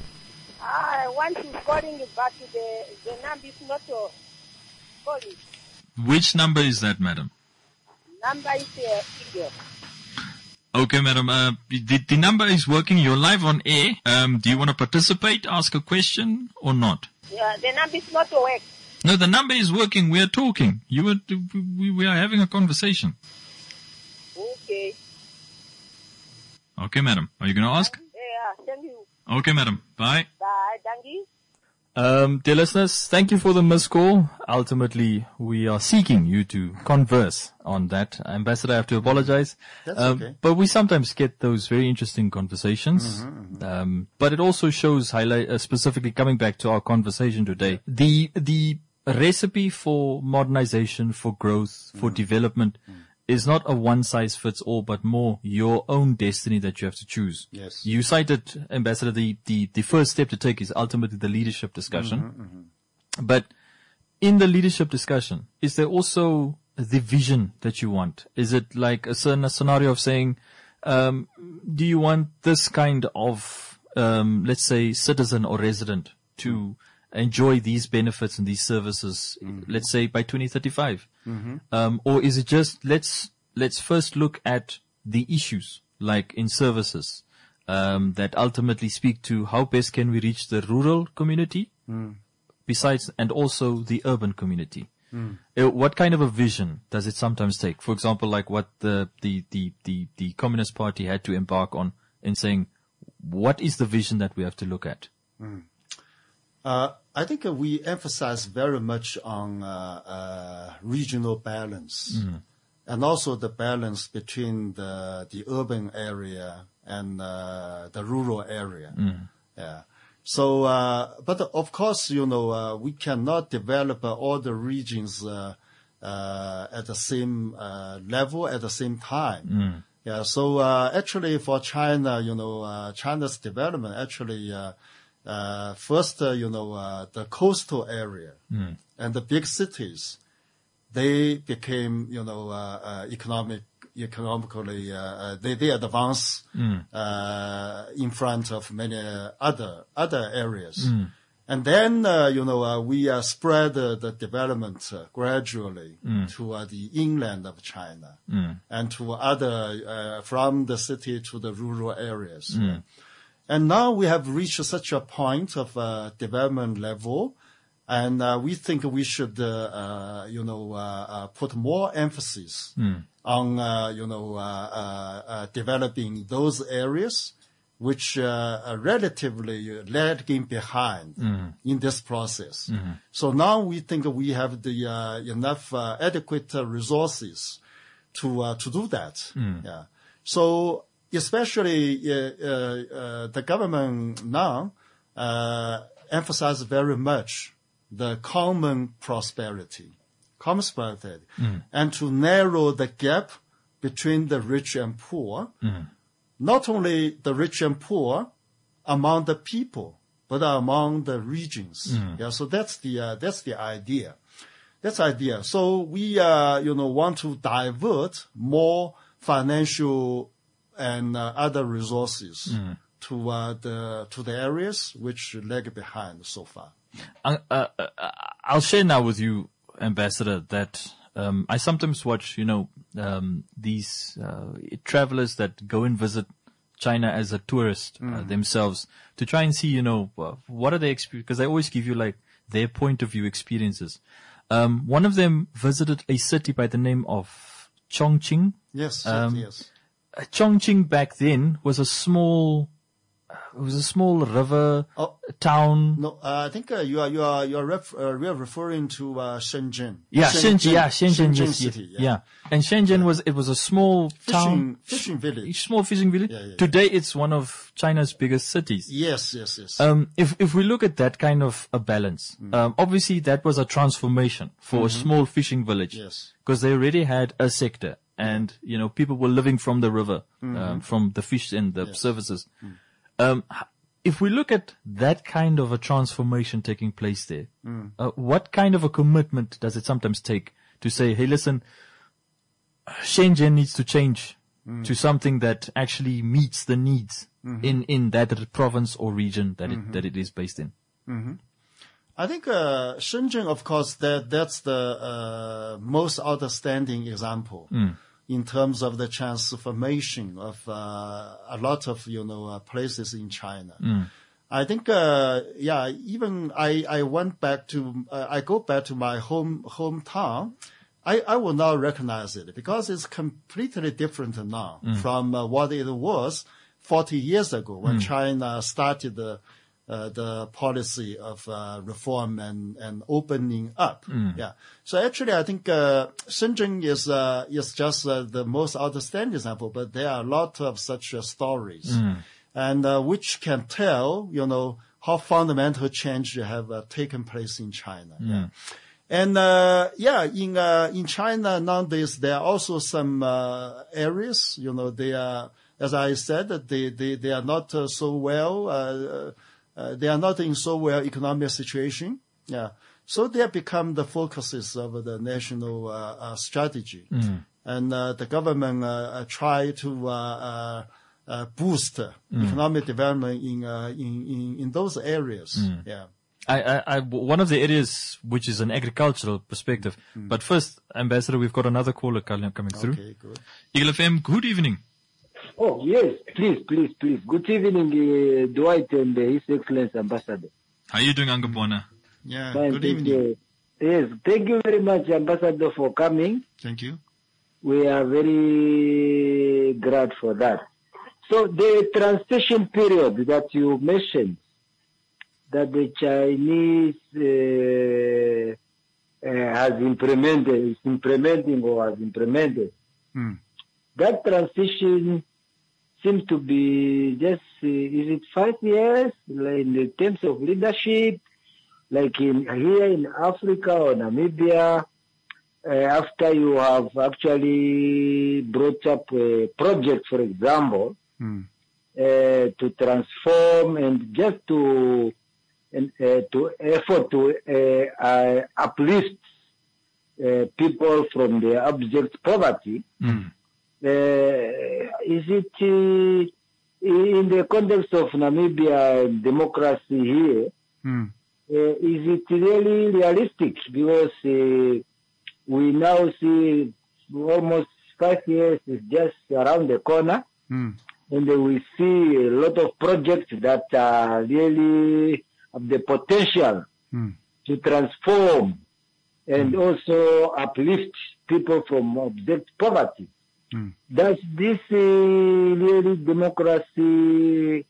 Speaker 8: I want to calling you, but the the number is not uh, calling.
Speaker 1: Which number is that, madam?
Speaker 8: Number is uh, Eagle.
Speaker 1: Okay, madam. Uh, the, the number is working. You're live on air. Um, do you want to participate, ask a question, or not?
Speaker 8: Yeah, the number is not work.
Speaker 1: No, the number is working. We are talking. You were, we, we are having a conversation.
Speaker 8: Okay.
Speaker 1: Okay, madam. Are you going to ask?
Speaker 8: Yeah, thank you.
Speaker 1: Okay, madam. Bye.
Speaker 8: Bye, thank you.
Speaker 1: Um, dear listeners, thank you for the missed call. Ultimately, we are seeking you to converse on that. Ambassador, I have to apologize.
Speaker 2: That's
Speaker 1: um,
Speaker 2: okay.
Speaker 1: But we sometimes get those very interesting conversations. Mm-hmm, mm-hmm. Um, but it also shows, highlight, uh, specifically coming back to our conversation today, the, the recipe for modernization, for growth, for mm-hmm. development mm-hmm. is not a one-size-fits-all, but more your own destiny that you have to choose.
Speaker 2: Yes.
Speaker 1: You cited, Ambassador, the, the, the first step to take is ultimately the leadership discussion. Mm-hmm, mm-hmm. But in the leadership discussion, is there also the vision that you want? Is it like a certain a scenario of saying, um, do you want this kind of, um, let's say, citizen or resident to enjoy these benefits and these services, mm-hmm. let's say by twenty thirty-five? Mm-hmm. Um, or is it just, let's, let's first look at the issues, like in services, um, that ultimately speak to how best can we reach the rural community, mm. besides, and also the urban community. Mm. Uh, what kind of a vision does it sometimes take? For example, like what the, the, the, the, the Communist Party had to embark on in saying, what is the vision that we have to look at?
Speaker 2: Mm. Uh, I think uh, we emphasize very much on uh, uh, regional balance, mm-hmm. and also the balance between the the urban area and uh, the rural area. Mm-hmm. Yeah. So, uh, but of course, you know, uh, we cannot develop uh, all the regions uh, uh, at the same uh, level at the same time. Mm-hmm. Yeah. So uh, actually, for China, you know, uh, China's development actually. Uh, Uh, first, uh, you know, uh, the coastal area mm. and the big cities, they became, you know, uh, uh, economic, economically, uh, uh, they, they advance, mm. uh, in front of many other, other areas. Mm. And then, uh, you know, uh, we uh, spread uh, the development uh, gradually mm. to uh, the inland of China mm. and to other, uh, from the city to the rural areas. Mm. And now we have reached such a point of uh, development level, and uh, we think we should, uh, uh, you know, uh, uh, put more emphasis mm. on, uh, you know, uh, uh, uh, developing those areas which uh, are relatively lagging behind mm. in this process. Mm-hmm. So now we think we have the uh, enough uh, adequate uh, resources to uh, to do that. Mm. Yeah. So. Especially uh, uh, uh, the government now uh, emphasizes very much the common prosperity, common prosperity, mm. and to narrow the gap between the rich and poor. Mm. Not only the rich and poor among the people, but among the regions. Mm. Yeah, so that's the uh, that's the idea. That's the idea. So we uh, you know want to divert more financial and uh, other resources mm. to uh, the to the areas which lag behind so far.
Speaker 1: Uh, uh, I'll share now with you, Ambassador, that um, I sometimes watch, you know, um, these uh, travelers that go and visit China as a tourist mm. uh, themselves to try and see, you know, uh, what are they experience? Because they always give you like their point of view experiences. Um, one of them visited a city by the name of Chongqing.
Speaker 2: Yes,
Speaker 1: um,
Speaker 2: yes.
Speaker 1: Chongqing back then was a small it was a small river
Speaker 2: Oh.
Speaker 1: town.
Speaker 2: No, uh, I think uh, you are you are you are, ref, uh, you are referring to uh, Shenzhen.
Speaker 1: Yeah, Shenzhen. Yeah, Shenzhen.
Speaker 2: Shenzhen
Speaker 1: yes,
Speaker 2: city.
Speaker 1: yes, yeah. And Shenzhen was it was a small town,
Speaker 2: Fishing, fishing village.
Speaker 1: small fishing village.
Speaker 2: Yeah, yeah.
Speaker 1: Today, it's one of China's biggest cities.
Speaker 2: Yes, yes, yes.
Speaker 1: Um, if if we look at that kind of a balance,
Speaker 2: Mm.
Speaker 1: um, obviously that was a transformation for a small fishing village.
Speaker 2: Mm-hmm. Yes.
Speaker 1: Because they already had a sector, and you know people were living from the river,
Speaker 2: Mm-hmm.
Speaker 1: um, from the fish and the services.
Speaker 2: Mm.
Speaker 1: Um, h- if we look at that kind of a transformation taking place there,
Speaker 2: Mm.
Speaker 1: uh, what kind of a commitment does it sometimes take to say, hey, listen, Shenzhen needs to change
Speaker 2: Mm.
Speaker 1: to something that actually meets the needs
Speaker 2: Mm-hmm.
Speaker 1: in, in that province or region that it, that it is based in?
Speaker 2: I think uh, Shenzhen, of course, that that's the uh, most outstanding example in terms of the transformation of uh, a lot of you know uh, places in China. I think, uh, yeah, even I I went back to uh, I go back to my home hometown. I, I will now recognize it because it's completely different now from uh, what it was forty years ago when China started the uh, the policy of uh, reform and, and opening up. Yeah. So actually, I think uh, Shenzhen is uh, is just uh, the most outstanding example, but there are a lot of such uh, stories, and uh, which can tell, you know, how fundamental change have uh, taken place in China. Yeah. And uh, yeah, in uh, in China nowadays, there are also some uh, areas, you know, they are, as I said, that they they they are not uh, so well. Uh, uh, they are not in so well economic situation. Yeah, so they have become the focuses of the national uh, uh, strategy, and uh, the government uh, uh, try to uh, uh, uh, boost economic development in, uh, in in in those areas. Yeah.
Speaker 1: I, I, I, one of the areas which is an agricultural perspective. But first, Ambassador, we've got another caller coming through.
Speaker 2: Okay, good.
Speaker 1: Eagle F M, good evening.
Speaker 9: Oh, yes, please, please, please. Good evening, uh, Dwight and uh, His Excellency Ambassador.
Speaker 1: How are you doing, Angabona?
Speaker 2: Yeah,
Speaker 9: Fine,
Speaker 2: good
Speaker 9: thank
Speaker 2: evening.
Speaker 9: you. Yes, thank you very much, Ambassador, for coming.
Speaker 2: Thank you.
Speaker 9: We are very glad for that. So the transition period that you mentioned, that the Chinese uh, uh, has implemented, is implementing or has implemented,
Speaker 2: Hmm.
Speaker 9: that transition seems to be just, uh, is it five years like in the terms of leadership, like in here in Africa or Namibia, uh, after you have actually brought up a project, for example,
Speaker 2: Hmm.
Speaker 9: uh, to transform and just to and, uh, to effort to uh, uh, uplift uh, people from their abject poverty.
Speaker 1: Mm.
Speaker 9: Uh, is it uh, in the context of Namibia democracy here?
Speaker 2: Hmm.
Speaker 9: Uh, is it really realistic? Because uh, we now see almost five years is just around the corner,
Speaker 2: Hmm.
Speaker 9: and uh, we see a lot of projects that are really have the potential
Speaker 2: Hmm.
Speaker 9: to transform and also uplift people from abject poverty.
Speaker 2: Hmm.
Speaker 9: Does this uh, really democracy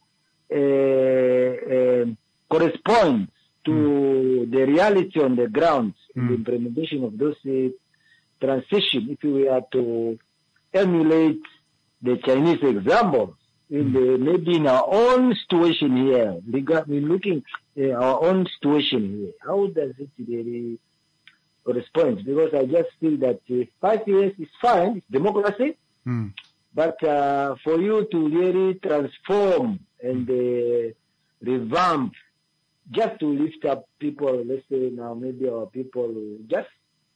Speaker 9: uh, uh, correspond to the reality on the ground in the implementation of those uh, transition? If we are to emulate the Chinese example, in the, maybe in our own situation here, regarding looking at our own situation here, how does it really correspond? Because I just feel that uh, five years is fine, it's democracy,
Speaker 2: Hmm.
Speaker 9: but uh, for you to really transform and uh, revamp, just to lift up people, let's say now maybe our people, just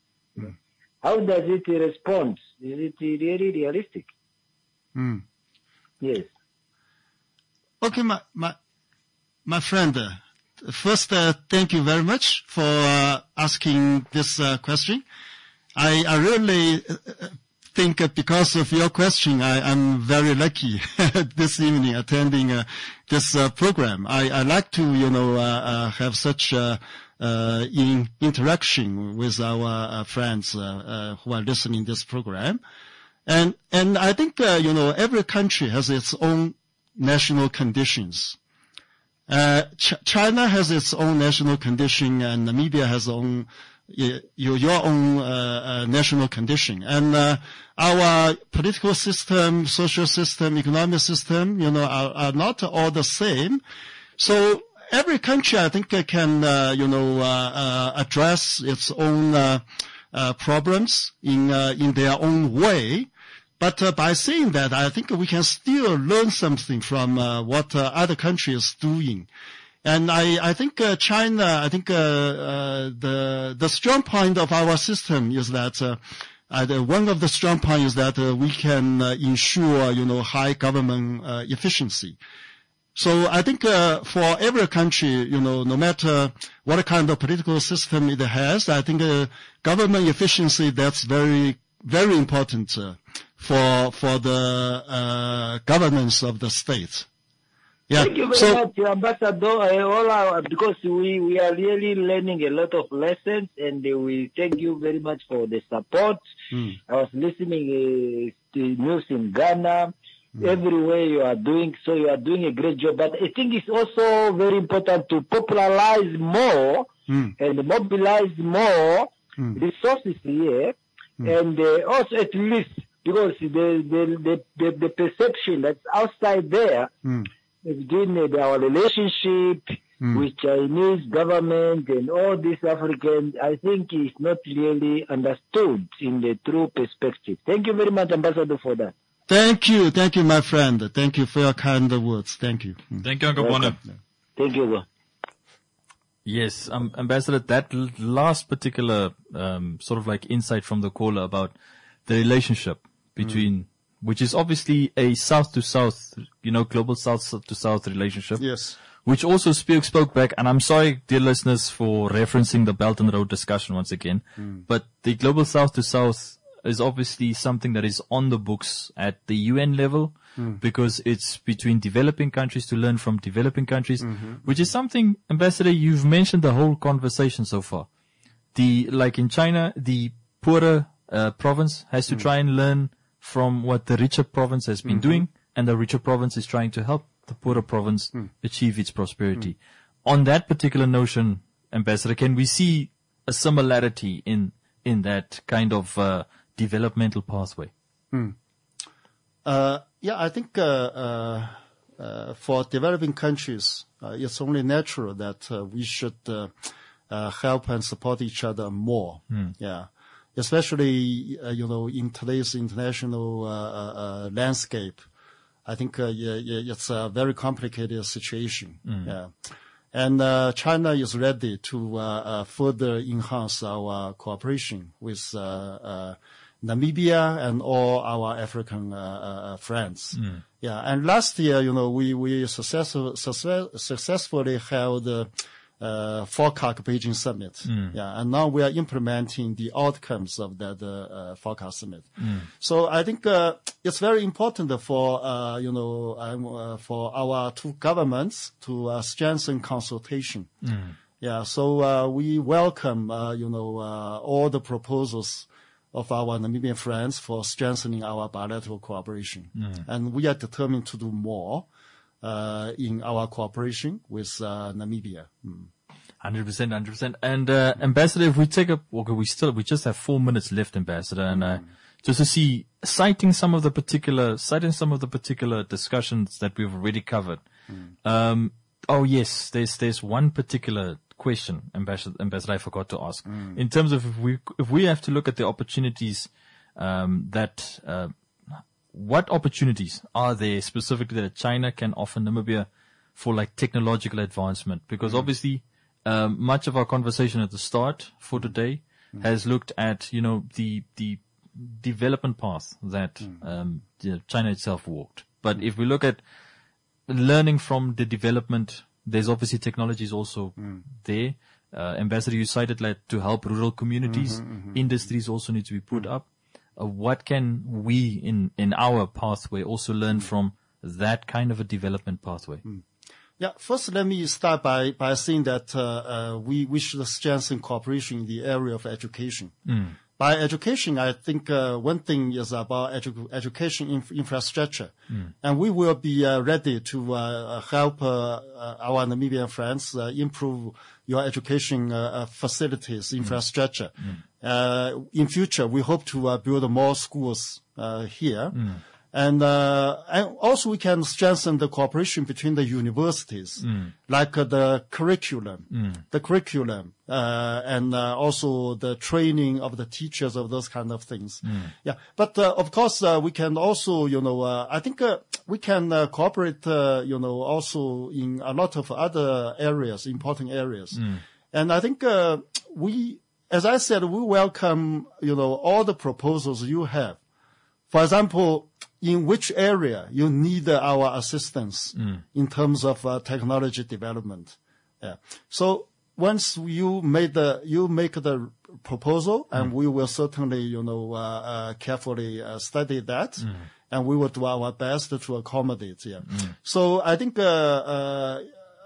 Speaker 9: how does it respond? Is it really realistic?
Speaker 2: Hmm.
Speaker 9: Yes.
Speaker 2: Okay, my my my friend. Uh, first, uh, thank you very much for uh, asking this uh, question. I I really uh, think that because of your question, I am very lucky this evening attending uh, this uh, program. I I like to you know uh, uh, have such uh, uh, in interaction with our uh, friends uh, uh, who are listening this program. And and I think uh, you know every country has its own national conditions. Uh, Ch- China has its own national condition, and Namibia has own your, your own uh, uh, national condition. And uh, our political system, social system, economic system, you know, are, are not all the same. So every country, I think, can, uh, you know, uh, uh, address its own uh, uh, problems in uh, in their own way. But uh, by saying that, I think we can still learn something from uh, what uh, other countries doing. And I, I think uh, China, I think uh, uh, the the strong point of our system is that uh, uh, the, one of the strong points is that uh, we can uh, ensure, you know, high government uh, efficiency. So I think uh, for every country, you know, no matter what kind of political system it has, I think uh, government efficiency, that's very, very important uh, for for the uh, governance of the state. Yeah.
Speaker 9: Thank you very
Speaker 2: so,
Speaker 9: much, Ambassador. Uh, all our, because we, we are really learning a lot of lessons, and uh, we thank you very much for the support.
Speaker 2: Mm.
Speaker 9: I was listening uh, to news in Ghana. Mm. Everywhere you are doing, so you are doing a great job. But I think it's also very important to popularize more mm. and mobilize more mm. resources here, mm. and uh, also at least because the the the, the, the perception that's outside there. Mm. Between uh, our relationship mm. with Chinese government and all these Africans, I think is not really understood in the true perspective. Thank you very much, Ambassador, for that.
Speaker 2: Thank you. Thank you, my friend. Thank you for your kind words. Thank you. Mm.
Speaker 1: Thank you, Uncle Bono.
Speaker 9: Thank you.
Speaker 1: Yes, um, Ambassador, that l- last particular um, sort of like insight from the caller about the relationship between mm. which is obviously a south to south, you know, global south to south relationship.
Speaker 2: Yes.
Speaker 1: Which also spoke, spoke back, and I'm sorry, dear listeners, for referencing the Belt and Road discussion once again, mm. but the global south to south is obviously something that is on the books at the U N level, mm. because it's between developing countries to learn from developing countries, mm-hmm. which is something, Ambassador, you've mentioned the whole conversation so far. The, like in China, the poorer uh, province has to mm. try and learn from what the richer province has been mm-hmm. doing, and the richer province is trying to help the poorer province mm. achieve its prosperity. Mm. On that particular notion, Ambassador, can we see a similarity in in that kind of uh, developmental pathway?
Speaker 2: Mm. Uh, yeah, I think uh, uh, uh, for developing countries, uh, it's only natural that uh, we should uh, uh, help and support each other more. Mm. Yeah. Especially, uh, you know, in today's international uh, uh, landscape, I think uh, yeah, yeah, it's a very complicated situation. Mm. Yeah, and uh, China is ready to uh, uh, further enhance our cooperation with uh, uh, Namibia and all our African uh, uh, friends. Mm. Yeah, and last year, you know, we we successful, success, successfully held. Uh, Uh, F O C A C Beijing Summit. Mm. Yeah, and now we are implementing the outcomes of that uh, F O C A C Summit. Mm. So I think uh, it's very important for uh, you know um, uh, for our two governments to uh, strengthen consultation. Mm. Yeah, so uh, we welcome uh, you know uh, all the proposals of our Namibian friends for strengthening our bilateral cooperation, mm. and we are determined to do more. Uh, in our cooperation with uh, Namibia. Mm.
Speaker 1: one hundred percent, one hundred percent. And uh, Ambassador, if we take up, okay, we still, we just have four minutes left, Ambassador, and uh, just to see, citing some of the particular, citing some of the particular discussions that we've already covered. Mm. Um, oh yes, there's there's one particular question, Ambassador, Ambassador, I forgot to ask. Mm. In terms of if we if we have to look at the opportunities um, that. Uh, What opportunities are there specifically that China can offer Namibia for like technological advancement? Because mm. obviously, um, much of our conversation at the start for today mm. has looked at, you know, the, the development path that, mm. um, you know, China itself walked. But mm. if we look at learning from the development, there's obviously technologies also mm. there. Uh, Ambassador, you cited like to help rural communities. Mm-hmm, mm-hmm. Industries also need to be put mm. up. Uh, what can we in, in our pathway also learn mm. from that kind of a development pathway?
Speaker 2: Mm. Yeah, first let me start by, by saying that uh, uh, we, we should strengthen cooperation in the area of education. Mm. by education, I think uh, one thing is about edu- education inf- infrastructure. Mm. And we will be uh, ready to uh, help uh, uh, our Namibian friends uh, improve your education uh, facilities, infrastructure. Mm. Uh, in future, we hope to uh, build more schools uh, here. Mm. And, uh, and also we can strengthen the cooperation between the universities, mm. like uh, the curriculum, mm. the curriculum, uh, and uh, also the training of the teachers of those kind of things. Mm. Yeah. But, uh, of course, uh, we can also, you know, uh, I think, uh, we can uh, cooperate, uh, you know, also in a lot of other areas, important areas. Mm. And I think, uh, we, as I said, we welcome, you know, all the proposals you have. For example, in which area you need uh, our assistance mm. in terms of uh, technology development. Yeah. So once you made the, you make the proposal, mm. and we will certainly, you know, uh, uh, carefully uh, study that, mm. and we will do our best to accommodate. Yeah. Mm. So I think uh, uh,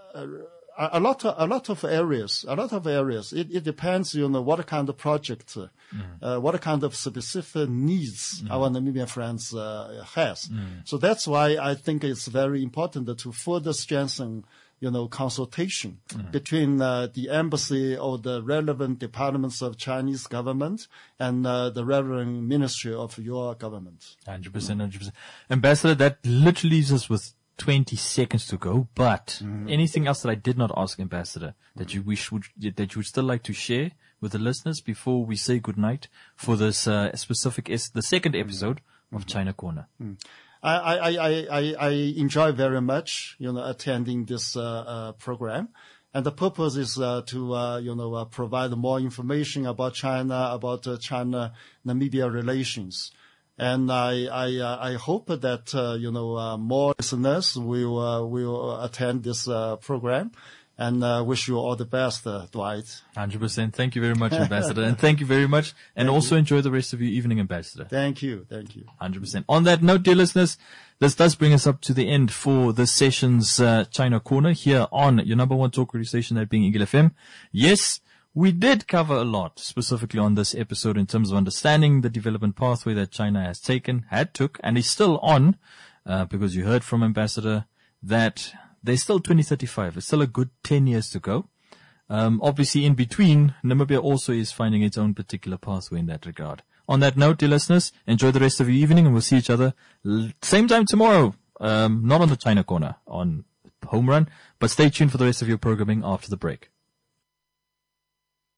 Speaker 2: a lot of, a lot of areas, a lot of areas. It, it depends, you know, what kind of project. Mm. Uh, what kind of specific needs mm. our Namibian friends uh, has. Mm. So that's why I think it's very important to further strengthen, you know, consultation mm. between uh, the embassy or the relevant departments of Chinese government and uh, the relevant ministry of your government.
Speaker 1: one hundred percent, one hundred percent. Ambassador, that literally leaves us with twenty seconds to go, but mm. anything else that I did not ask, Ambassador, that you wish would, that you would still like to share with the listeners before we say goodnight for this uh, specific, es- the second episode of mm. China Corner?
Speaker 2: Mm. I, I, I, I, I enjoy very much, you know, attending this uh, uh, program. And the purpose is uh, to, uh, you know, uh, provide more information about China, about uh, China-Namibia relations. And I, I, uh, I hope that, uh, you know, uh, more listeners will, uh, will attend this, uh, program. And, uh, wish you all the best, uh, Dwight.
Speaker 1: one hundred percent. Thank you very much, Ambassador. And thank you very much. And thank also you. Enjoy the rest of your evening, Ambassador.
Speaker 2: Thank you. Thank you.
Speaker 1: one hundred percent. On that note, dear listeners, this does bring us up to the end for this session's, uh, China Corner here on your number one talk radio station, that being Eagle F M. Yes, we did cover a lot specifically on this episode in terms of understanding the development pathway that China has taken, had took, and is still on, uh, because you heard from Ambassador that there's still twenty thirty-five. It's still a good ten years to go. Um, obviously in between, Namibia also is finding its own particular pathway in that regard. On that note, dear listeners, enjoy the rest of your evening and we'll see each other l- same time tomorrow. Um, not on the China Corner, on Home Run, but stay tuned for the rest of your programming after the break.